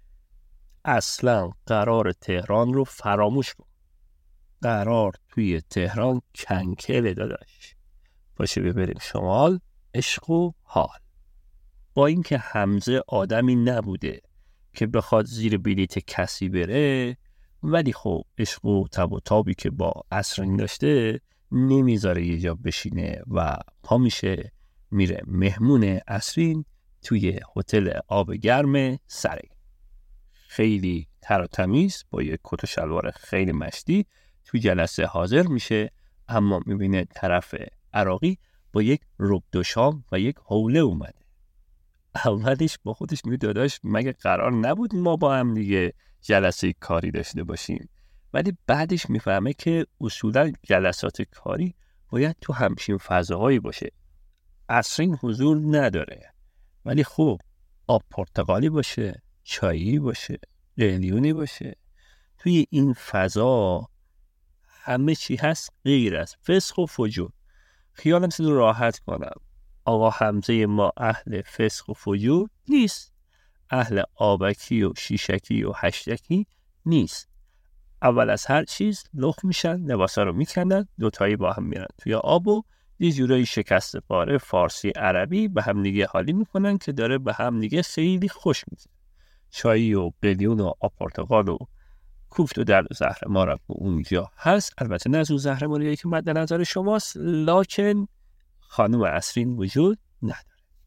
اصلا قرار تهران رو فراموش کن. قرار توی تهران کنکله داداش. باشه ببریم شمال، عشق و حال. با اینکه حمزه آدمی نبوده که بخواد زیر بلیت کسی بره، ولی خب عشق و تب و تابی که با عصرین داشته نمیذاره یه جا بشینه و پا میشه میره مهمون عصرین توی هتل آب گرم سرین. خیلی تر و تمیز با یک کت و شلوار خیلی مشتی توی جلسه حاضر میشه، اما میبینه طرف عراقی با یک رب دو شام و یک حوله اومده. اولش با خودش میگه داداش مگه قرار نبود ما با هم دیگه جلسه کاری داشته باشیم؟ ولی بعدش میفهمه که اصولا جلسات کاری باید تو همچین فضاهایی باشه. عصرین حضور نداره، ولی خب آب پرتقالی باشه، چایی باشه، قلیونی باشه. توی این فضا همه چی هست غیر از فسق و فجور. خیالم سید راحت کنم، آقا حمزه ما اهل فسق و فجور نیست، اهل آبکی و شیشکی و هشتکی نیست. اول از هر چیز لخ میشن، لباسا رو میکنن، دوتایی با هم میرن توی آب و یه جورایی شکست پاره فارسی عربی به هم دیگه حالی میکنن که داره به هم دیگه خیلی خوش میزن. چایی و قلیون و آب پرتقال و کوفت و درد و زهر مار اونجا هست، البته نه از اون زهر ماریایی که مد نظر شماست، لکن خانم عصرین وجود نداره.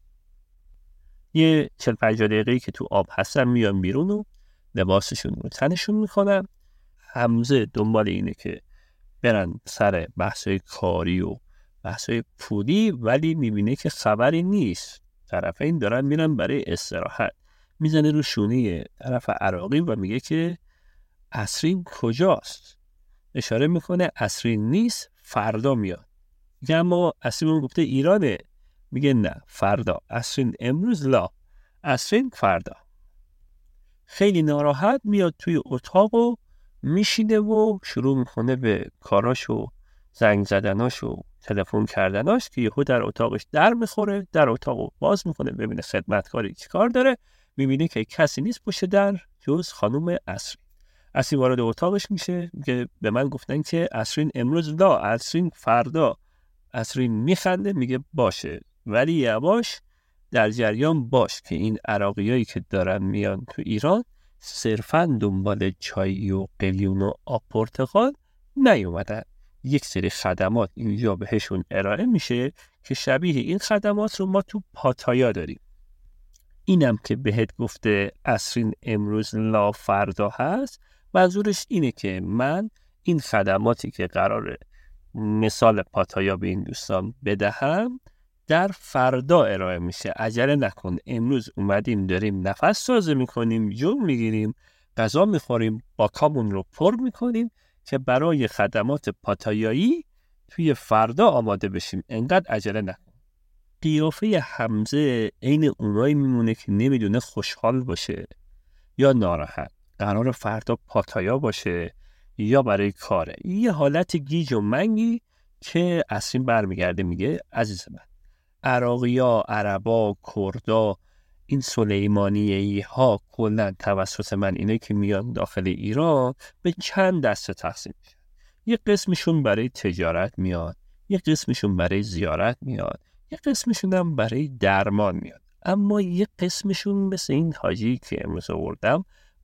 یه چل پنجاه دقیقه‌ای که تو آب هستن میان بیرون و لباسشون رو تنشون میکنن. حمزه دنبال اینه که برن سر بحثای کاری و بحثای پولی، ولی میبینه که خبری نیست. طرفین دارن میرن برای استراحت. میزنه رو شونه طرف عراقی و میگه که عصرین کجاست؟ اشاره میکنه عصرین نیست، فردا میاد. میگه اما عصرین گفته ایرانه. میگه نه، فردا. عصرین امروز لا، عصرین فردا. خیلی ناراحت میاد توی اتاق و میشینه و شروع میکنه به کاراش و زنگ زدناش و تلفن کردناش که یهو در اتاقش در میخوره. در اتاقو باز میکنه ببینه خدمتکاری چی کار داره. میبینه که کسی نیست پشت در جز خانم عصرین. اسرین وارد اتاقش میشه که به من گفتن که اسرین امروز لا، اسرین فردا. اسرین میخنده میگه باشه، ولی یواش در جریان باش که این عراقیایی که دارن میان تو ایران صرفاً دنبال چای و قلیون و آب پرتقال نیومدن. یک سری خدمات اینجا بهشون ارائه میشه که شبیه این خدمات رو ما تو پاتایا داریم. اینم که بهت گفته اسرین امروز لا فردا هست، منظورش اینه که من این خدماتی که قراره مثال پاتایا به این دوستان بدهم در فردا ارائه میشه. عجله نکن، امروز اومدیم داریم نفس سازی میکنیم، جون میگیریم، غذا میخوریم، باکامون رو پر میکنیم که برای خدمات پاتایایی توی فردا آماده بشیم. انقدر عجله نکن. قیافه حمزه عین اونایی میمونه که نمیدونه خوشحال باشه یا ناراحت، قرار فردا پاتایا باشه یا برای کاره. یه حالت گیج و منگی که اسرین برمیگرده میگه عزیز من، عراقیا، عربا، کردا، این سلیمانیه‌ای ها کلا توسط من اینه که میان داخل ایران به چند دسته تقسیم میشن. یه قسمشون برای تجارت میاد، یه قسمشون برای زیارت میاد، یه قسمشون هم برای درمان میاد. اما یه قسمشون مثل این حاجی که امروز آوردم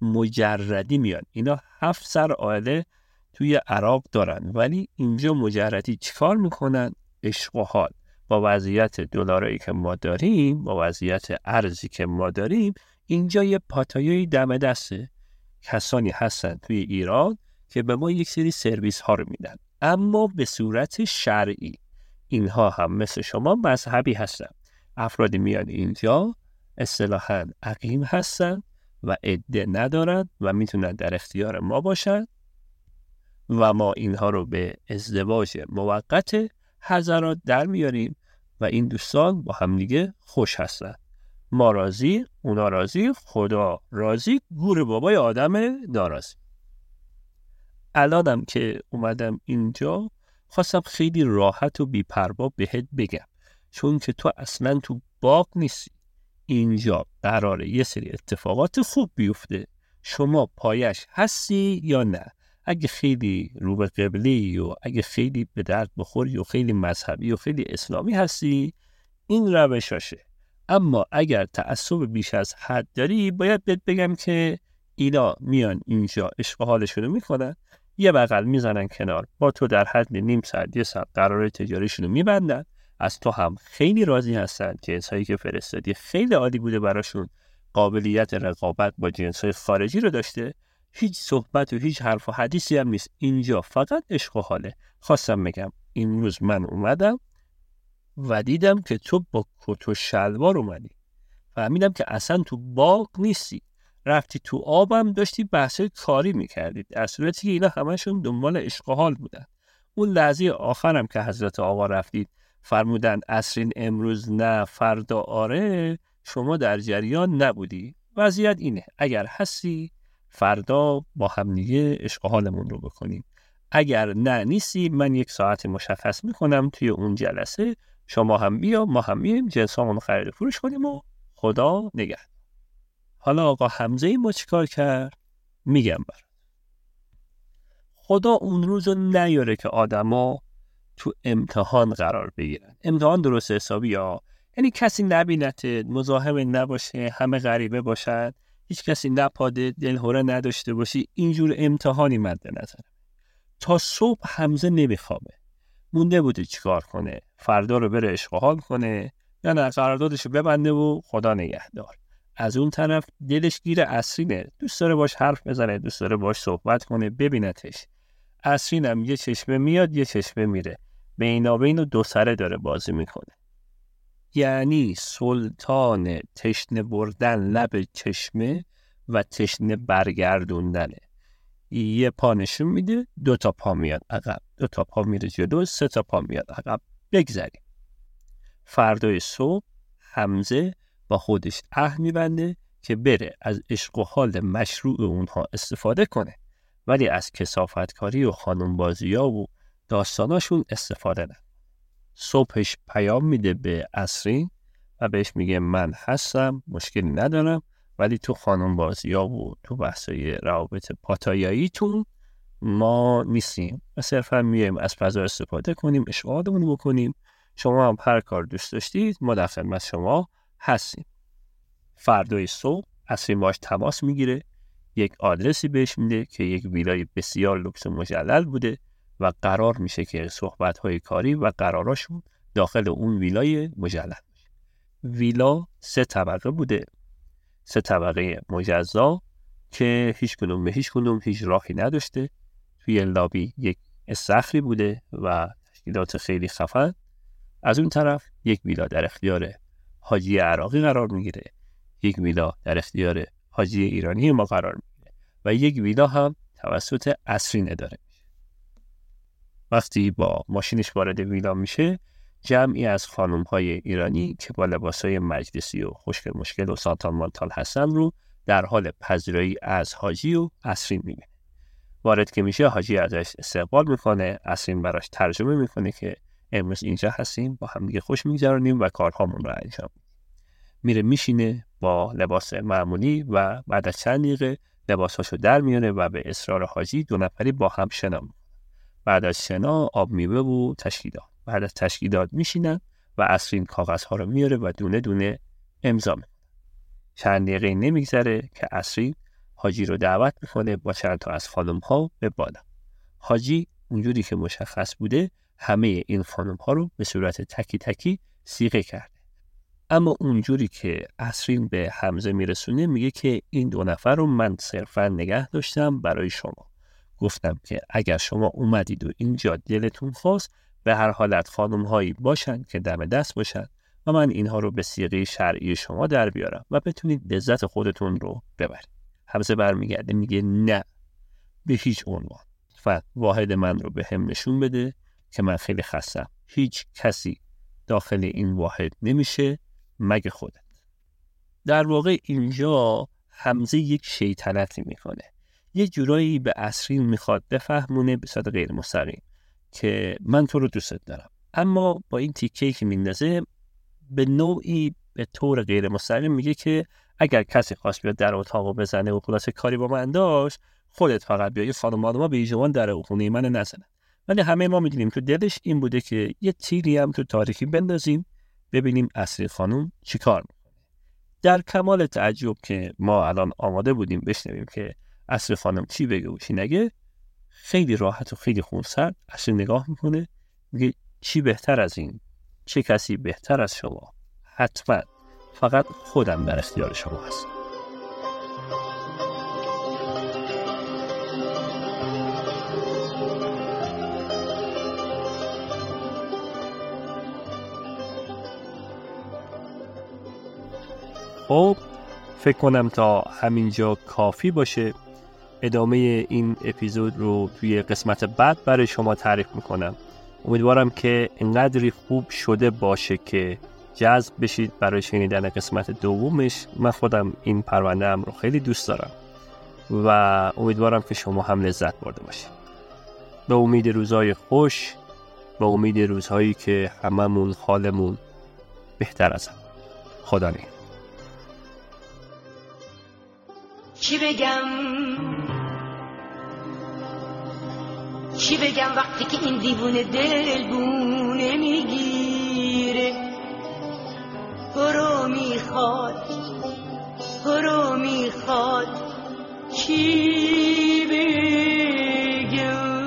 مجردی میاد. اینا هفت سر عائله توی عراق دارن، ولی اینجا مجردی چیکار میکنن؟ عشق و حال. با وضعیت دلاری که ما داریم، با وضعیت ارزی که ما داریم، اینجا یه پاتایای دم دسته. کسانی هستن توی ایران که به ما یک سری سرویس ها رو میدن، اما به صورت شرعی. اینها هم مثل شما مذهبی هستن. افرادی میان اینجا اصطلاحاً اقیم هستن و عده ندارن و میتونن در اختیار ما باشن و ما اینها رو به ازدواج موقت حضرات در میاریم و این دوستان با هم دیگه خوش هستن. ما راضی، اونا راضی، خدا راضی، گور بابای آدم ناراضی. الانم که اومدم اینجا خواستم خیلی راحت و بی‌پروا بهت بگم، چون که تو اصلا تو باغ نیستی. اینجا قراره یه سری اتفاقات خوب بیفته. شما پایش هستی یا نه؟ اگه خیلی رو به قبلی و اگه خیلی به درد بخوری و خیلی مذهبی و خیلی اسلامی هستی، این روشاشه. اما اگر تعصب بیش از حد داری، باید بهت بگم که اینا میان اینجا عشق و حالشون رو میکنن، یه بغل میزنن کنار، با تو در حد نیم ساعت یه ساعت قرار تجاریشون رو میبندن. از تو هم خیلی راضی هستن که جنسایی که فرستادی خیلی عالی بوده براشون، قابلیت رقابت با جنسای خارجی رو داشته. هیچ صحبت و هیچ حرف و حدیثی هم نیست. اینجا فقط عشق و حاله. خواستم بگم امروز من اومدم و دیدم که تو با کت و شلوار اومدی. فهمیدم که اصلا تو باغ نیستی، رفتی تو آبم داشتی بحثای کاری میکردی، در صورتی که اینا همشون دنبال عشق و حال بودن. اون لحظه آخرم که حضرت آقا رفتید فرمودن اسرین امروز نه فردا آره، شما در جریان نبودی. وضعیت اینه، اگر هستی فردا با هم دیگه عشق و حالمون رو بکنیم، اگر نه نیستی من یک ساعت مشخص میکنم توی اون جلسه، شما هم بیا ما هم میایم جنسامون خرید فروش کنیم و خدا نگهدار. حالا آقا حمزه ما چیکار کرد؟ میگم برات. خدا اون روزو نیاره که آدما تو امتحان قرار بگیرن. امتحان درست حسابی ها، یعنی کسی نبینت، مزاحم نباشه، همه غریبه باشن، هیچ کسی نپاده، دلهوره نداشته باشی. اینجور امتحانی مد نظر. تا صبح حمزه نمیخوابه، مونده بوده چیکار کنه، فردا رو بره عشق و حال کنه یا نه قراردادشو ببنده و خدا نگهدار. از اون طرف دلش گیر اسرینه، دوست داره باش حرف بزنه، دوست داره باش صحبت کنه، ببینتش. اسرینم یه چشمه میاد یه چشمه میره، بینابین و دو سره داره بازی میکنه. یعنی سلطان تشنه بردن لب چشمه و تشنه برگردوندنه. یه پا نشون میده، دو تا پا میاد عقب، دو تا پا میره جلو، سه تا پا میاد عقب. بگذاریم فردای صبح حمزه با خودش عهد میبنده که بره از عشق و حال مشروع اونها استفاده کنه، ولی از کثافتکاری و خانمبازی‌ها و داستاناشون استفاده نه. صبحش پیام میده به اسرین و بهش میگه من هستم، مشکلی ندارم، ولی تو خانم بازی ها و تو بحثای روابط پاتاییتون ما نیستیم و صرفا میایم از فضا استفاده کنیم، اشغالمون بکنیم. شما هم هر کار دوست داشتید ما در خدمت شما هستیم. فردای صبح اسرین باش تماس میگیره، یک آدرسی بهش میده که یک ویلای بسیار لوکس و مجلل بوده و قرار میشه که صحبت‌های کاری و قراراشون داخل اون ویلای مجلل باشه. ویلا سه طبقه بوده، سه طبقه مجزا که هیچ کدوم به هیچ کدوم هیچ راهی نداشته. توی لابی یک استخری بوده و تشکیلات خیلی خفن. از اون طرف یک ویلا در اختیار حاجی عراقی قرار میگیره، یک ویلا در اختیار حاجی ایرانی ما قرار میگیره و یک ویلا هم توسط اسرین اداره میشه. وقتی با ماشینش وارد ویلا میشه، جمعی از خانم‌های ایرانی که با لباسای مجلسی و خشک مشکل و سانتال مانتال هستن رو در حال پذیرایی از حاجی و اسرین میبینه. وارد که میشه حاجی ازش استقبال میکنه، اسرین براش ترجمه میکنه که امروز اینجا هستیم، با هم دیگه خوش میگذرونیم و کارهامون رو انجام میدیم. میره میشینه با لباس معمولی و بعد از چند دقیقه لباساشو در میاره و به اصرار حاجی دو نفری با هم شنا میکنن. بعد از شنا آب میوه و تشکیلات. بعد از تشکیلات میشینن و اسرین کاغذها رو میاره و دونه دونه امضا میکنه. چند دقیقه نمیگذره که اسرین حاجی رو دعوت میکنه با چند تا از خانم‌ها به بالا. حاجی اونجوری که مشخص بوده همه این خانم‌ها رو به صورت تکی تکی صیغه کرده. اما اونجوری که اسرین به حمزه میرسونه میگه که این دو نفر رو من صرفا نگه داشتم برای شما. گفتم که اگر شما اومدید و اینجا دلتون خواست به هر حالت خانم‌هایی باشن که دم دست باشن و من اینها رو به صیغه شرعی شما در بیارم و بتونید لذت خودتون رو ببرید. حمزه برمیگرده میگه نه، به هیچ عنوان. فقط واحد من رو به هم نشون بده که من خیلی خستم. هیچ کسی داخل این واحد نمیشه مگه خودت. در واقع اینجا حمزه یک شیطنتی میکنه. یه جورایی به اسرین میخواد بفهمونه به صورت غیر مستقیم که من تو رو دوست دارم، اما با این تیکه‌ای که میندازه به نوعی به طور غیر مستقیم میگه که اگر کسی خواست بیاد در اتاقو بزنه و خلاصه کاری با من داشت، خودت فقط بیا. یه خانم آدما به ایجوان در خونه من نزنن. ولی همه ما میدونیم تو دلش این بوده که یه تیری هم تو تاریکی بندازیم ببینیم اسرین خانم چی کار میکنه. در کمال تعجب که ما الان آماده بودیم بشنویم که اسرین خانم چی بگه و چی نگه، خیلی راحت و خیلی خونسرد اسرین نگاه میکنه میگه چی بهتر از این؟ چه کسی بهتر از شما؟ حتما فقط خودم در اختیار شما هست. خب فکر کنم تا همینجا کافی باشه. ادامه این اپیزود رو توی قسمت بعد برای شما تعریف میکنم. امیدوارم که اینقدری خوب شده باشه که جذب بشید برای شنیدن قسمت دومش. من خودم این پرونده هم رو خیلی دوست دارم و امیدوارم که شما هم لذت برده باشید. به امید روزهای خوش، به امید روزهایی که هممون حالمون بهتر از هم. خدا نگهدار. چی بگم چی بگم وقتی که این دیوونه دلگونه میگیره، برو میخواد برو میخواد چی بگم.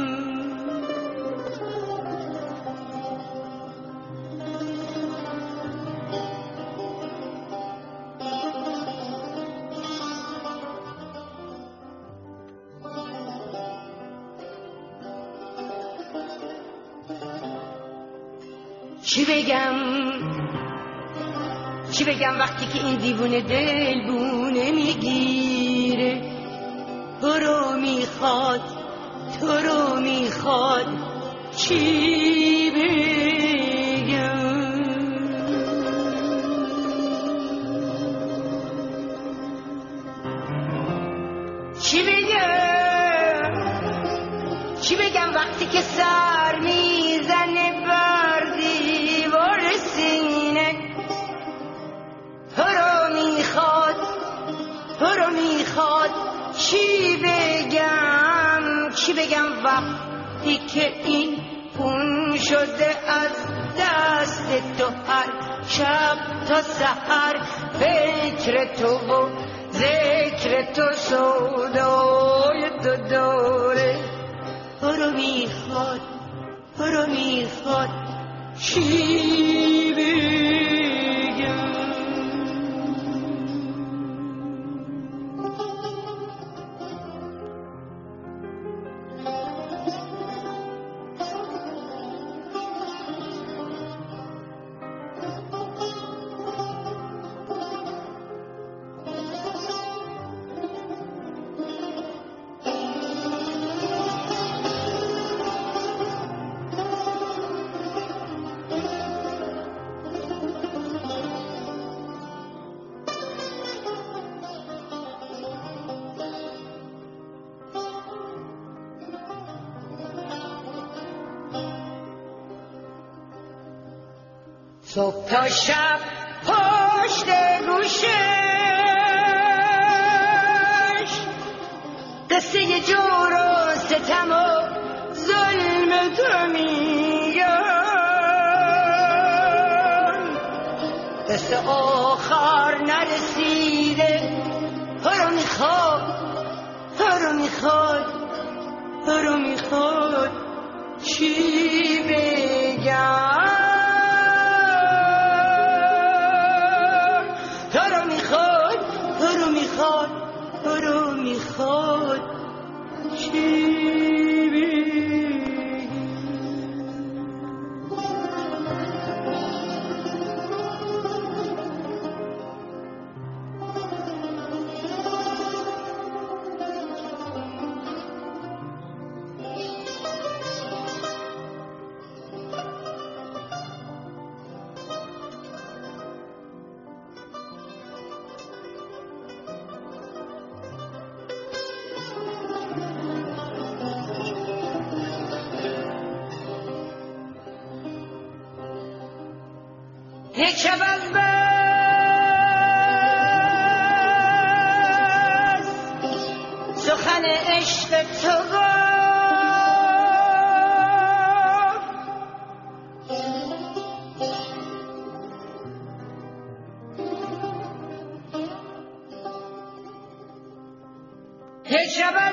چی بگم چی بگم وقتی که این دیوونه دلگونه میگیره، برو میخواد تو رو میخواد چی بگم. چی بگم چی بگم وقتی که سر میزنه بر دیوار سینه، تو رو میخواد میخواد چی بگم چی بگم وقتی که این خون شده از دست تو هر شب تا سحر فکر تو و ذکر تو سودای دو دوره تو رو میخواد تو رو میخواد چی بگم صبح تا شب پشت گوشش قصه جور و ستم و ظلم تو میگن قصه آخر نرسیده تو رو میخواد تو رو میخواد تو رو میخواد چی بگم تو رو میخواد چی یک شب از بس سخن عشق تو گفت یک شب از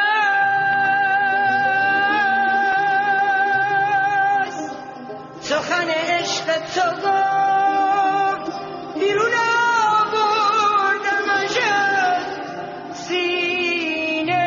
بس سخن عشق تو گفت بیرون آوردمش از سینه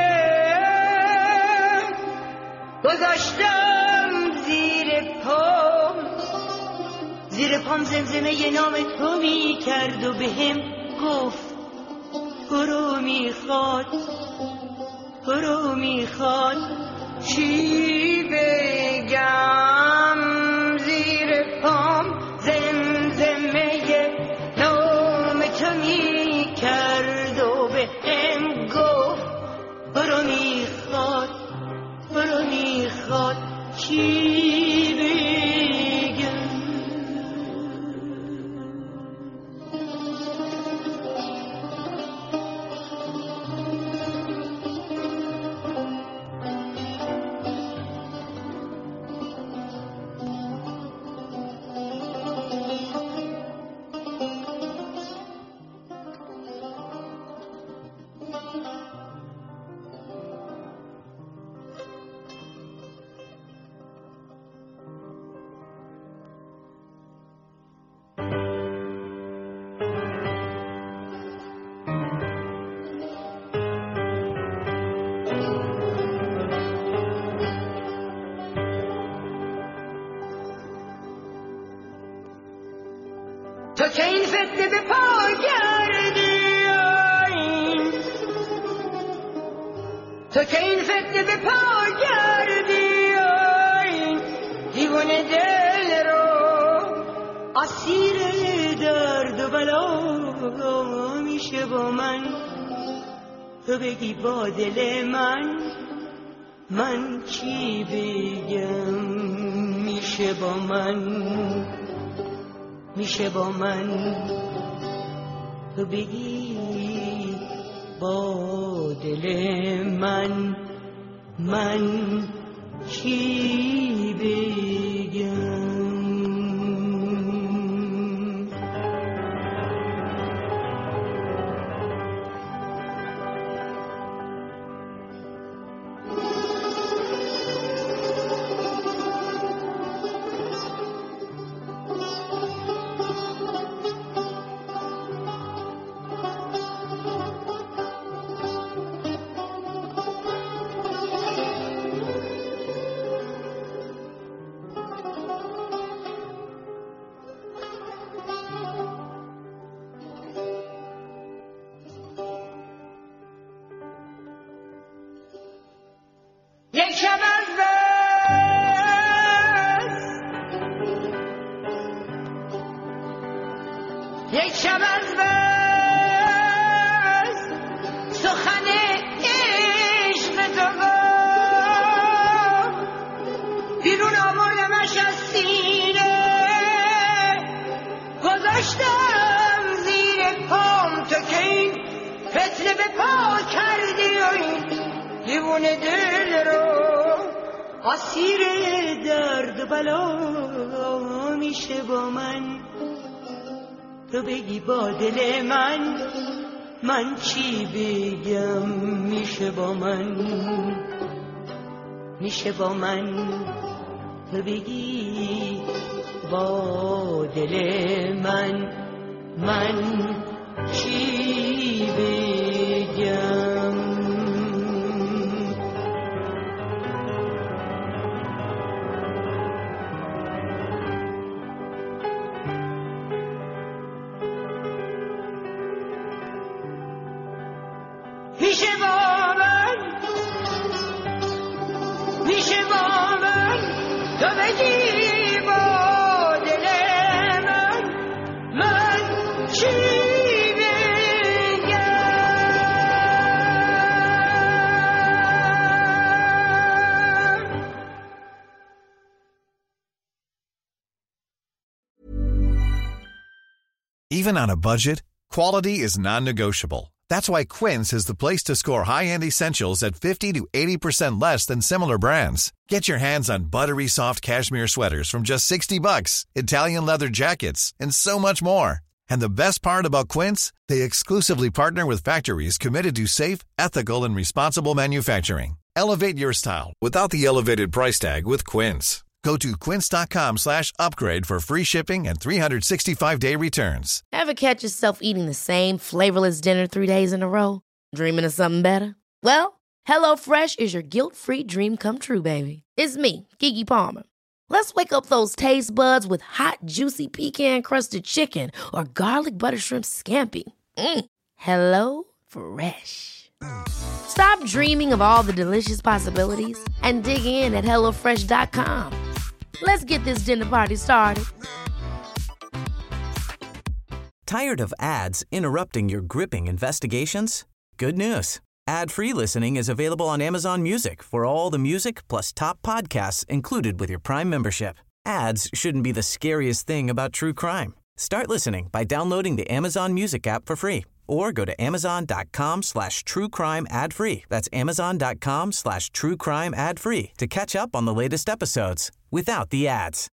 گذاشتم زیر پام زیر پام زمزمه ی نام تو می کرد و به هم گفت تو رو میخواد تو رو میخواد چی بگم زیر پام زمزمه نام تو می کرد و به هم گفت تو رو میخواد تو رو میخواد چی بگم تو که این فتنه به پا کردی آین تو که این فتنه به پا کردی آین دیوانه دل رو اسیر درد و بلا میشه با من تو بگی با دل من من چی بگم میشه با من میشه با من تو بگی با دل من من چی بگم؟ یک شب از بس یک شب از بس سخن عشق تو بیرون آوردمش از سینه گذاشتم زیر پام تو که این فتنه به پا کردی و این دیوونه دل رو اسیر درد و بلا میشه با من. تو بگی با دل من من چی بگم؟ میشه با من میشه با من تو بگی با دل من من چی بگم؟ میشه با من میشه با من تو بگی با دل من من چی بگم؟ Even on a budget, quality is non-negotiable. That's why Quince is the place to score high-end essentials at fifty to eighty percent less than similar brands. Get your hands on buttery soft cashmere sweaters from just sixty bucks, Italian leather jackets, and so much more. And the best part about Quince, they exclusively partner with factories committed to safe, ethical, and responsible manufacturing. Elevate your style without the elevated price tag with Quince. Go to quince.com slash upgrade for free shipping and three sixty-five day returns. Ever catch yourself eating the same flavorless dinner three days in a row? Dreaming of something better? Well, HelloFresh is your guilt-free dream come true, baby. It's me, Keke Palmer. Let's wake up those taste buds with hot, juicy pecan-crusted chicken or garlic butter shrimp scampi. Mm. Hello Fresh. Stop dreaming of all the delicious possibilities and dig in at hello fresh dot com. Let's get this dinner party started. Tired of ads interrupting your gripping investigations? Good news. Ad-free listening is available on Amazon Music for all the music plus top podcasts included with your Prime membership. Ads shouldn't be the scariest thing about true crime. Start listening by downloading the Amazon Music app for free or go to amazon.com slash true crime ad free. That's amazon.com slash true crime ad free to catch up on the latest episodes without the ads.